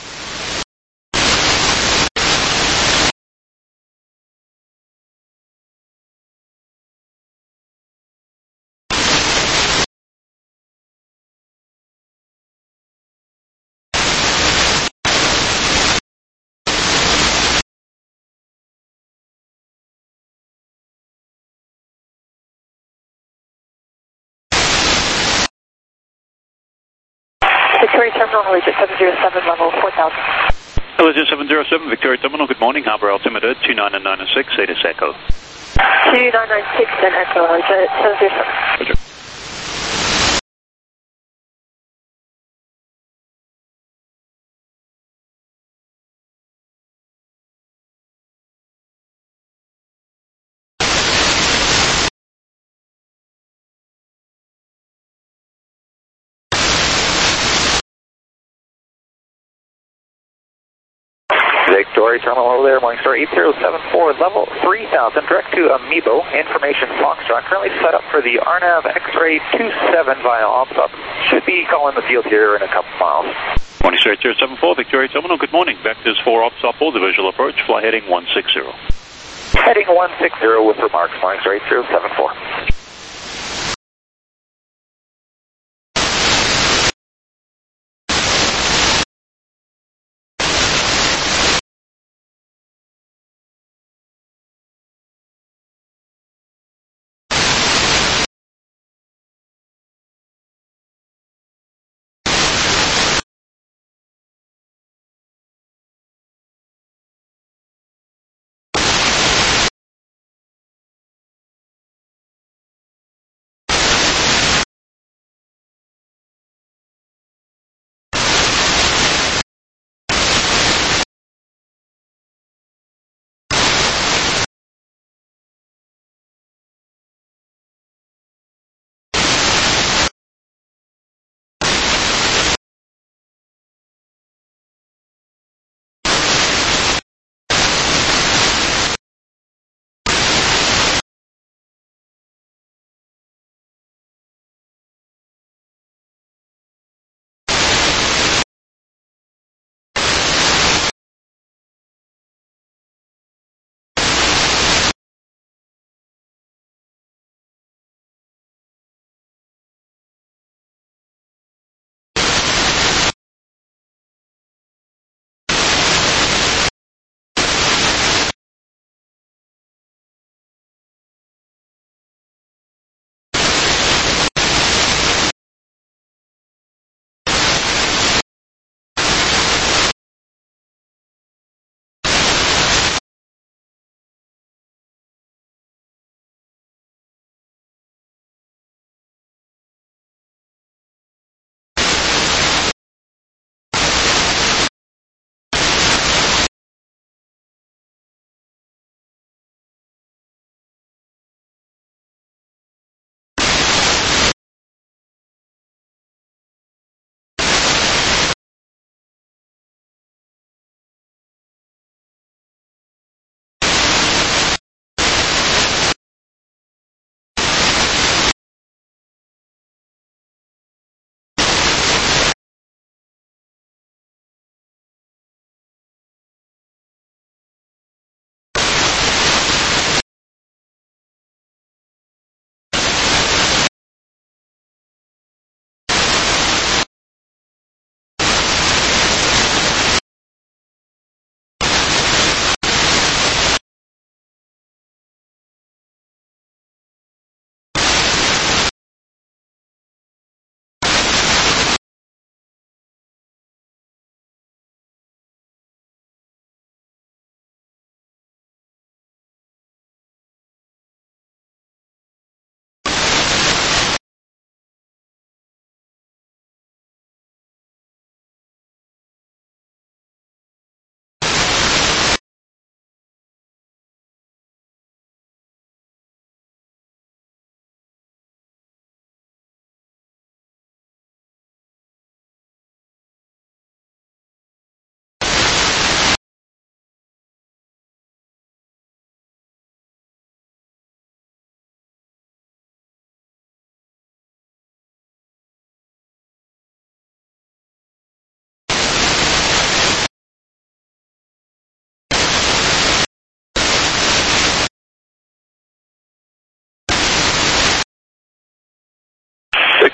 Victoria Terminal, Allegiant 707, level 4000. Allegiant 707, Victoria Terminal, good morning. Harbour altimeter 29996, ATIS Echo. 2996 and Echo, Allegiant 707. Roger. Victoria Terminal over there, Morningstar 8074, level 3000, direct to Amiibo, information Foxtrot, currently set up for the RNAV X-ray 27 via OPSUP. Should be calling the field here in a couple miles. Morningstar 8074, Victoria Terminal, good morning. Vectors for OPSUP, all the visual approach, fly heading 160. Heading 160 with remarks, Morningstar 8074.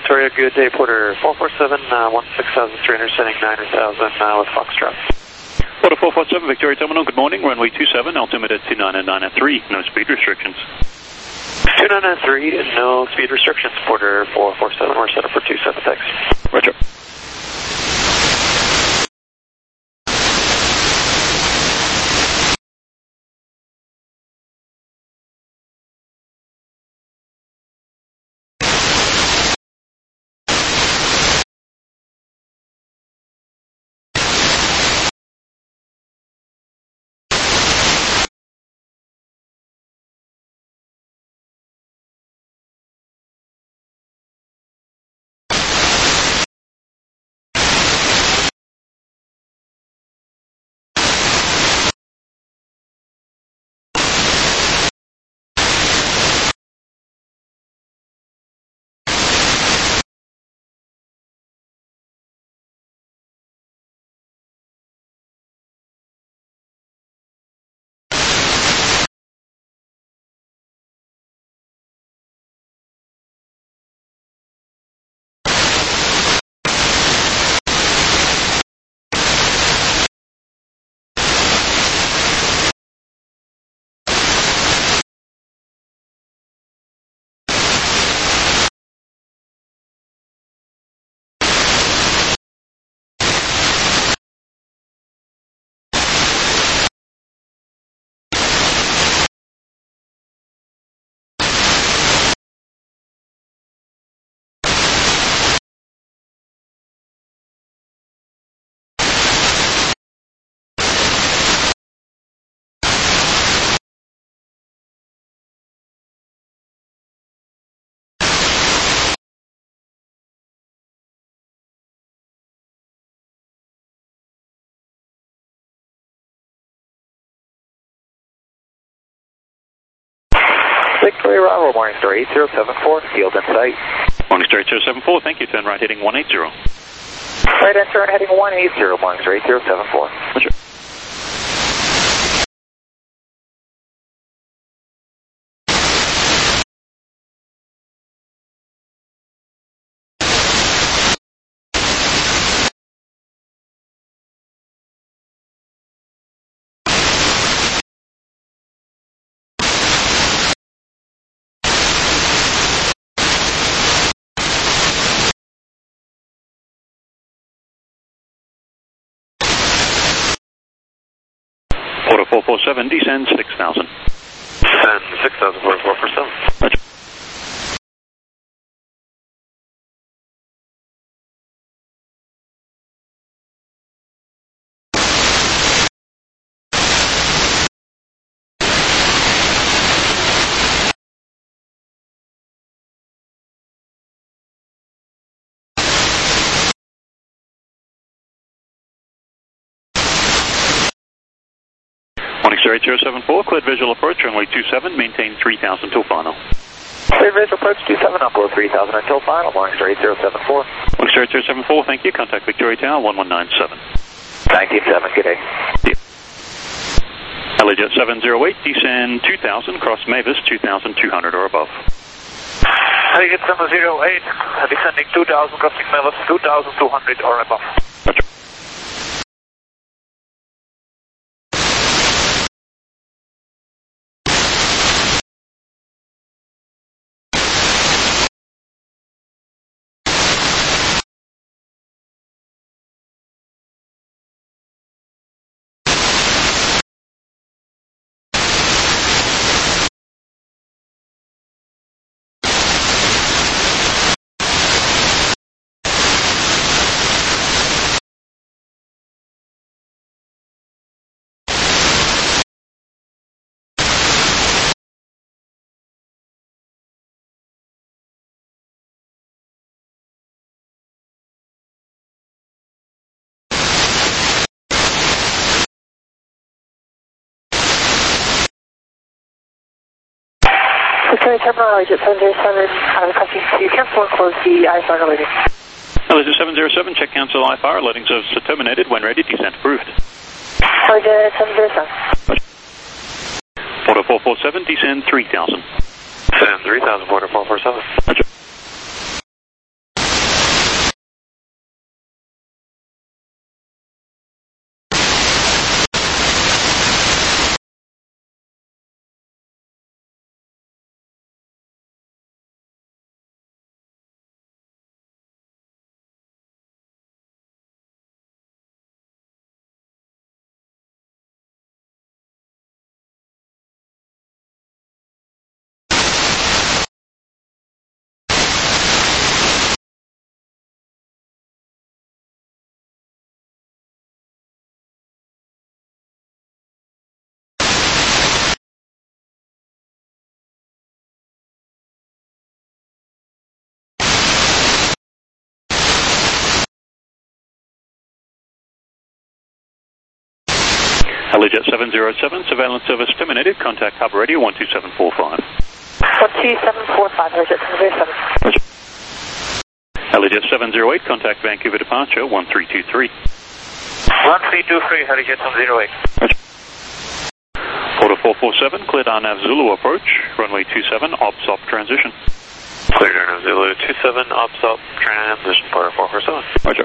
Victoria, good day, Porter 447, 16,300, sending 9,000 with Foxtrot. Porter 447, Victoria Terminal, good morning, runway 27, altimeter 299 no speed restrictions. 299 no speed restrictions, Porter 447, we're set up for 27, thanks. Roger. Victoria Bravo, Morningstar 8074, field in sight. Morningstar 8074, thank you, turn right heading 180. Right end turn heading 180, Morningstar 8074. Roger. Porter 447, descend 6,000. Send 6,000, Porter 447. Roger. Morningstar 8074, cleared visual approach, runway 27, maintain 3,000 till final. Clear visual approach 27, upload 3,000 until final, Morningstar 8074. Morningstar 8074, thank you, contact Victoria Tower 1197. 197, good day. LA Jet 708, descend 2,000, cross Mavis 2,200 or above. LA Jet 708, descending 2,000, crossing Mavis 2,200 or above. Roger. Victoria Terminal, LA Jet 707, requesting to cancel and close the IFR loading. LA Jet 707, check cancel IFR, loading service are terminated, when ready, descent approved. LA Jet 707. Porter 447, descend 3,000. Send 3,000, Porter 447. Roger. Helijet 707, surveillance service terminated. Contact hub radio 12745. 12745, Helijet 707. Helijet 708, contact Vancouver departure 1323. 1323, Helijet 708. Porter 447, cleared RNAV Zulu approach, runway 27, OPS-OP transition. Cleared RNAV Zulu 27, OPS-OP transition, Porter 447. Roger.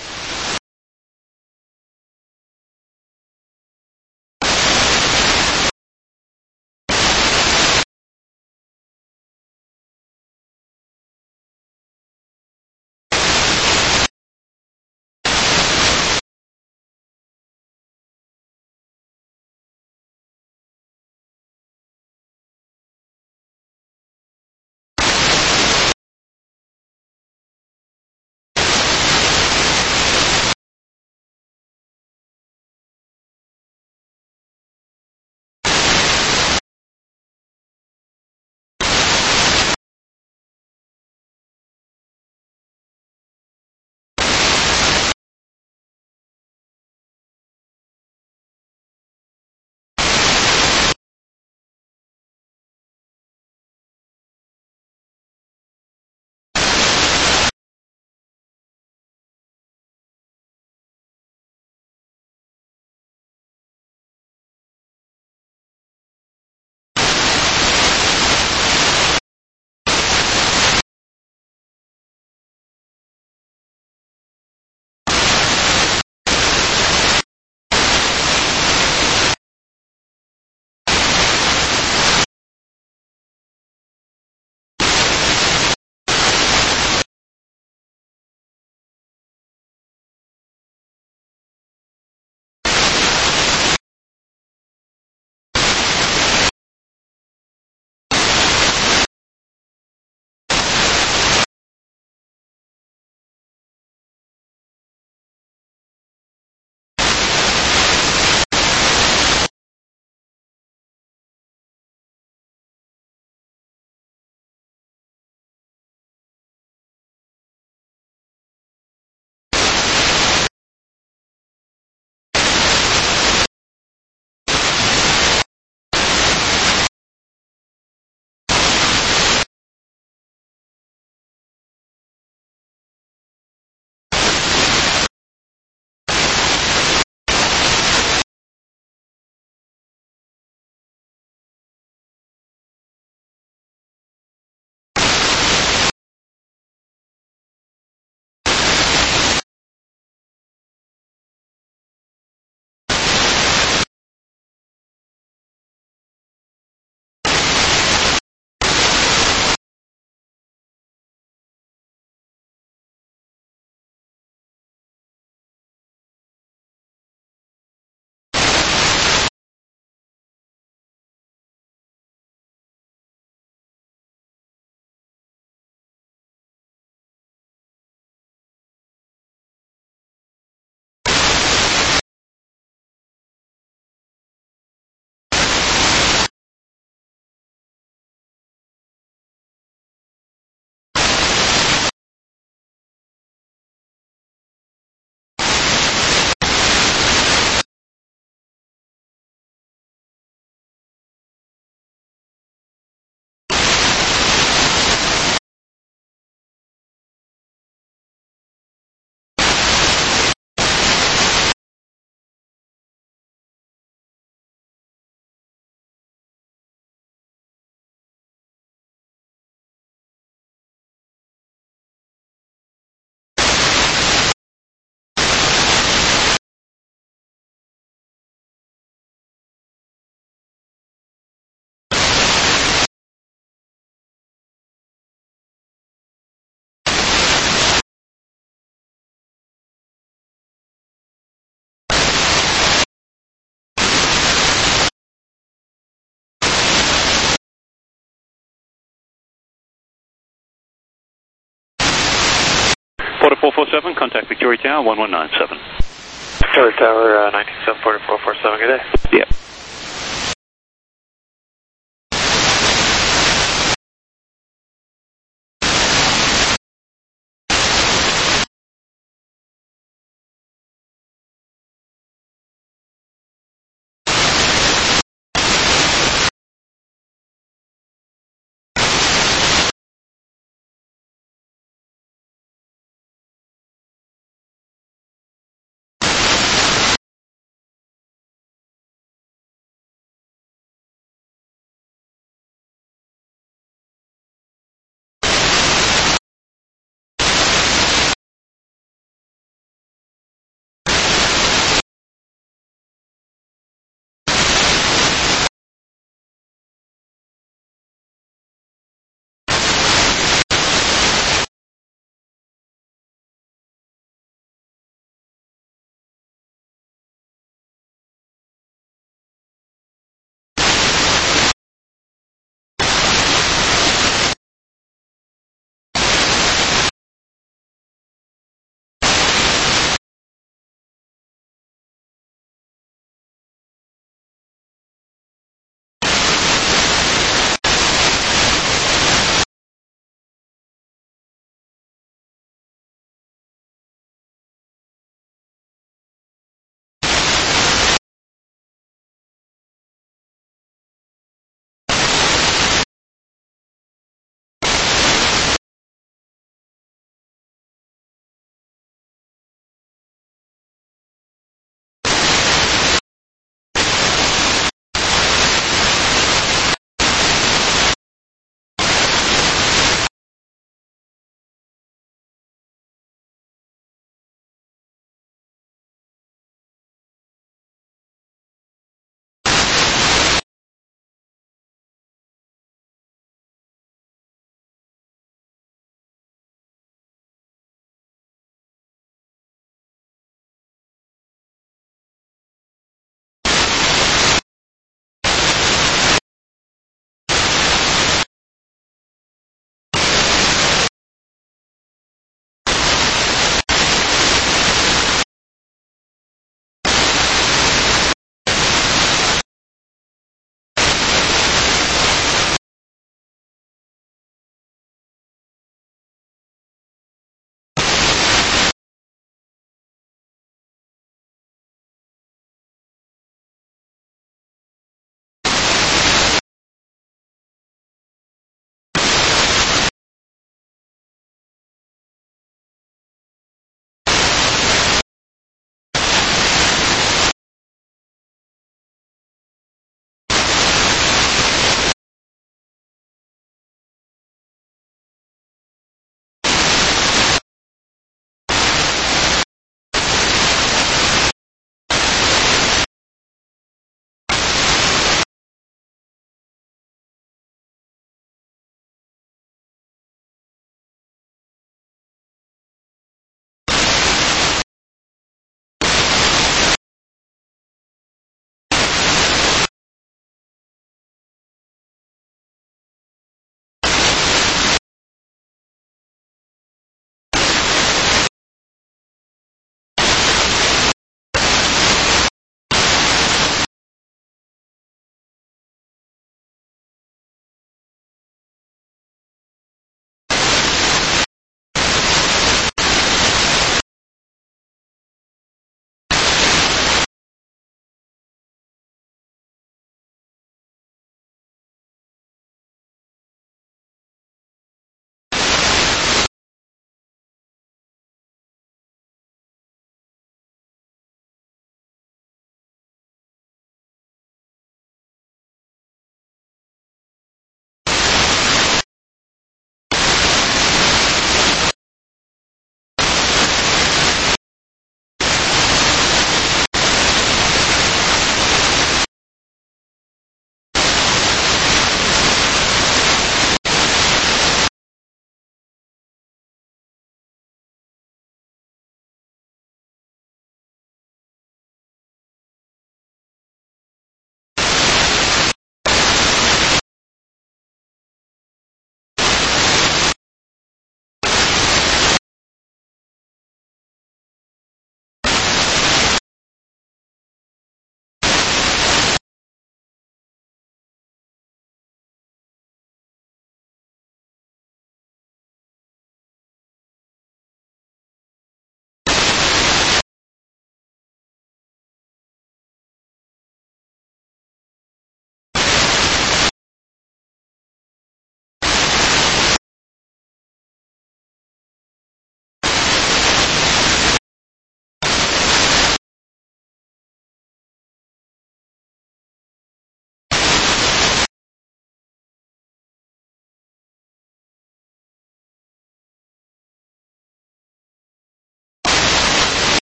Porter 447, contact Victoria Tower 1197. Victoria Tower 927, Porter 447, good day. Yep.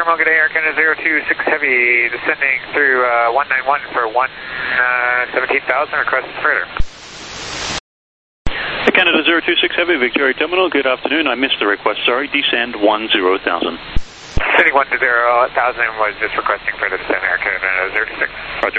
Terminal, good day, Air Canada 026 Heavy, descending through 191 for 17,000, request further. Canada 026 Heavy, Victoria Terminal, good afternoon. I missed the request, sorry. Descend 10,000. Descending 10,000 was just requesting further descent, Air Canada 026. Roger.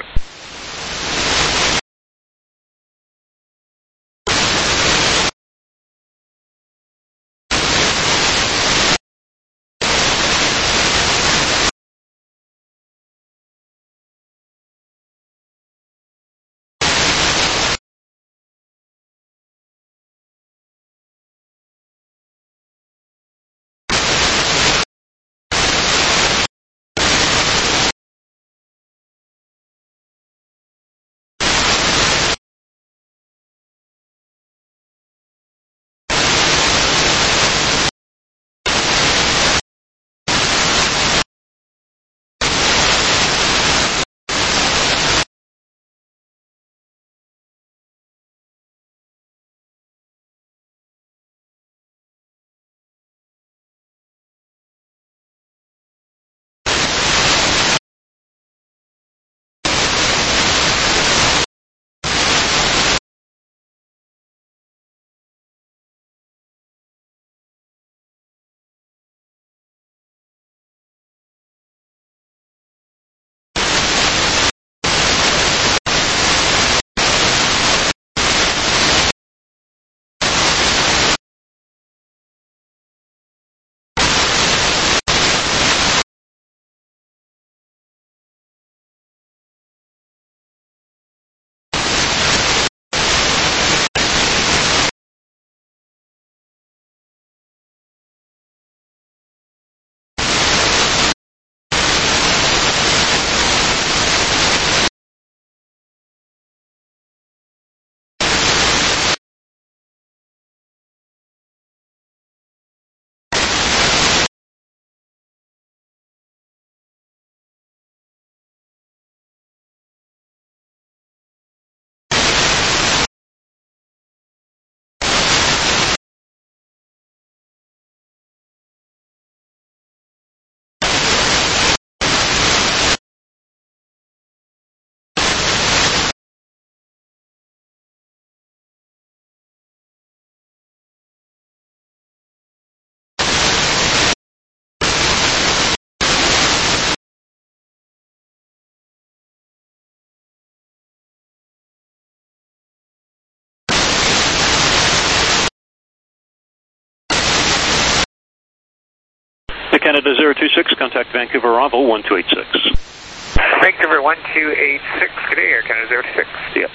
Canada 026, contact Vancouver arrival 1286. Vancouver 1286, good day, Air Canada 026. Yep.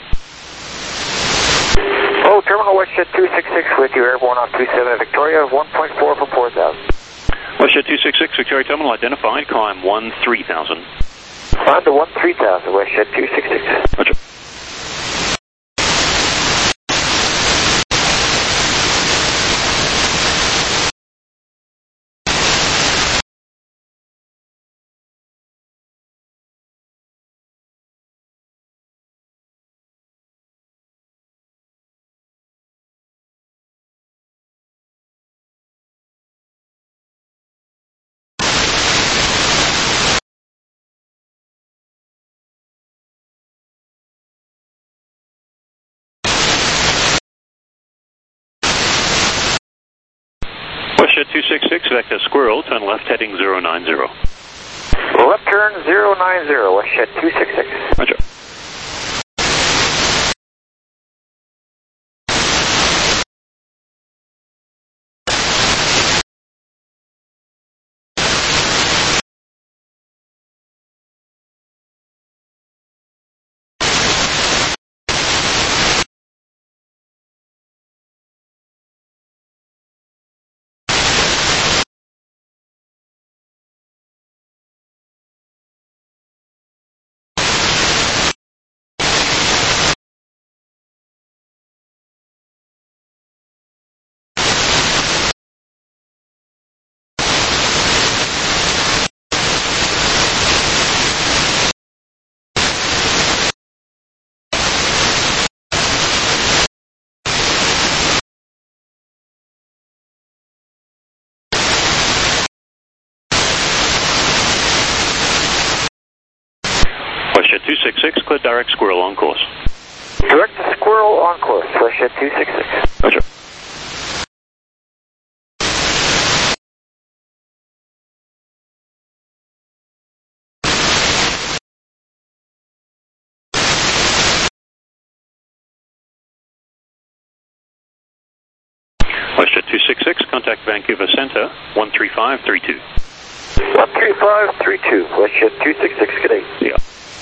Oh, Terminal WestJet 266 with you, airborne on 27 Victoria, 1.4 for 4,000. WestJet 266, Victoria Terminal identified, climb 13,000. On to 13,000, WestJet 266. Roger. WestJet 266, vector squirrel, turn left heading 090. Left turn 090, WestJet 266. Roger. WestJet 266, clear direct Squirrel on course. Direct to Squirrel on course, WestJet 266. Roger. WestJet 266, contact Vancouver Center, 13532. 13532, WestJet 266, good day. Yeah.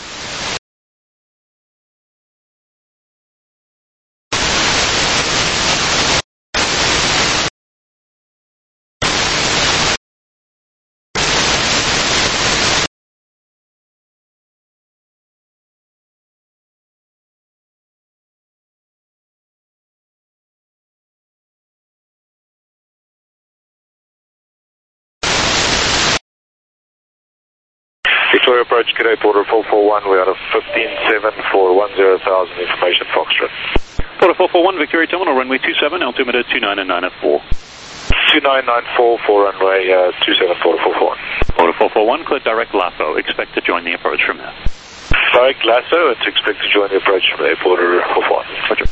Victoria approach, good day, Porter 441, we're out of 15-7 for 10,000, information Foxtrot. Porter 441, Victoria Terminal, runway 27, altimeter 299 at 4. 2994 for runway 27, Porter 441. Porter 441, clear direct LAFO, expect to join the approach from there. Direct Lasso, it's expect to join the approach from there, Porter 441. Roger.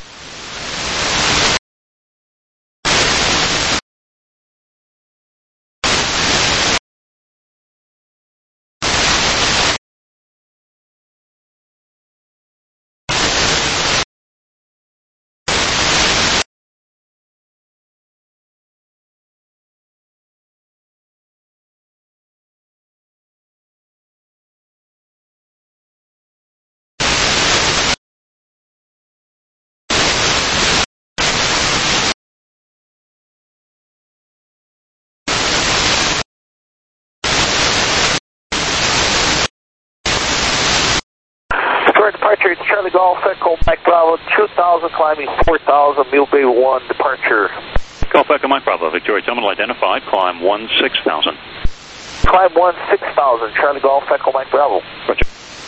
Departure, it's Charlie Golf, Echo Mike Bravo, 2000, climbing 4000, Mule Bay 1, departure. Golf Echo Mike Bravo, Victoria Terminal identified, climb 16,000. Climb 16,000, Charlie Golf, Echo Mike Bravo. Roger.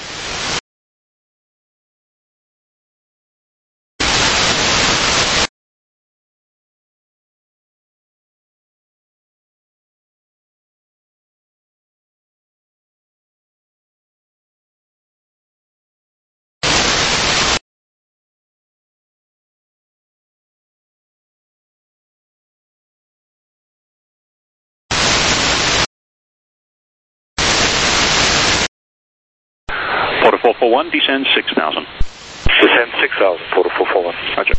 Porter 441, descend 6,000. Descend 6,000, Porter 441. Roger.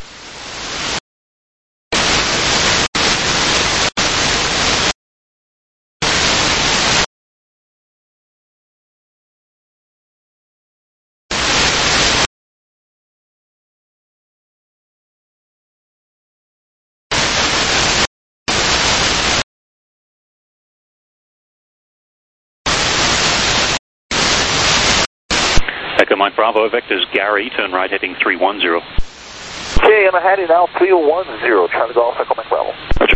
Echo Mike Bravo, vectors Gary, turn right heading 310. Okay, and I'm heading now 310, Charlie Golf, Echo Mike Bravo. Roger.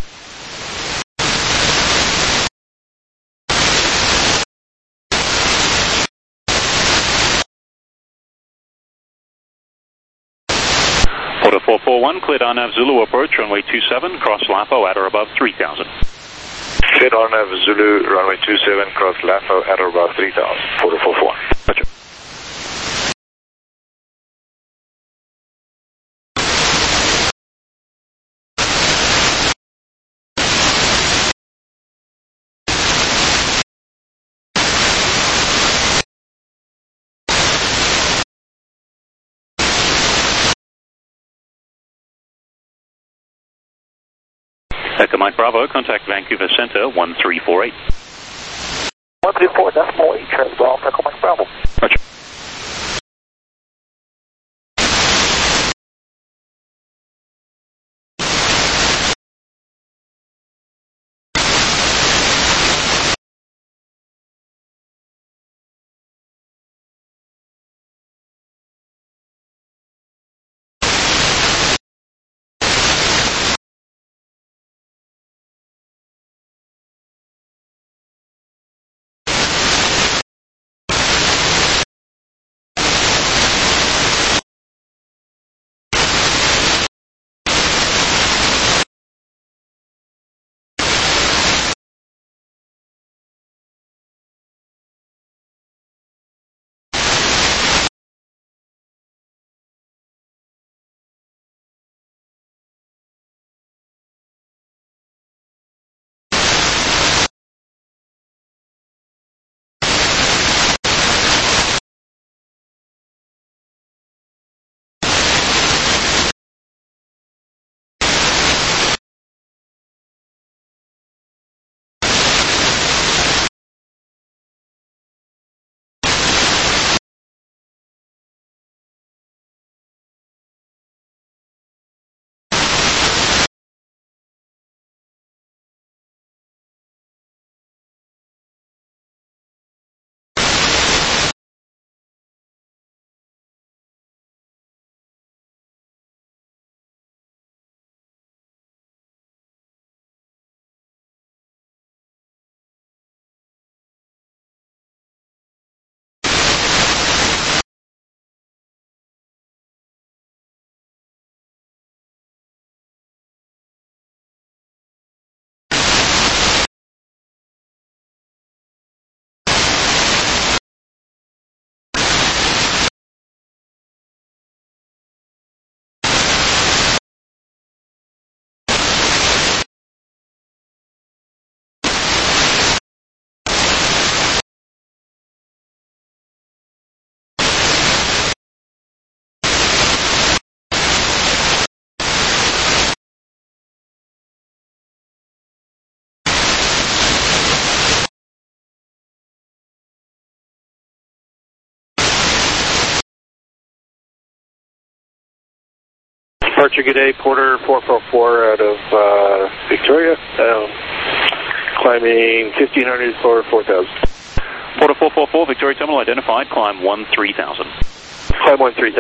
Porter 441, cleared RNAV Zulu approach, runway 27, cross LAFO at or above 3,000. Cleared RNAV Zulu, runway 27, cross LAFO at or above 3,000, Porter 441. Roger. Echo Mike Bravo, contact Vancouver Center, 1348. 134.8, Charlie Golf, Echo Mike Bravo. Roger. Departure, good day, Porter 444 out of Victoria, climbing 1500 for 4000. Porter 444, Victoria Terminal identified, climb 13,000. Climb 13,000.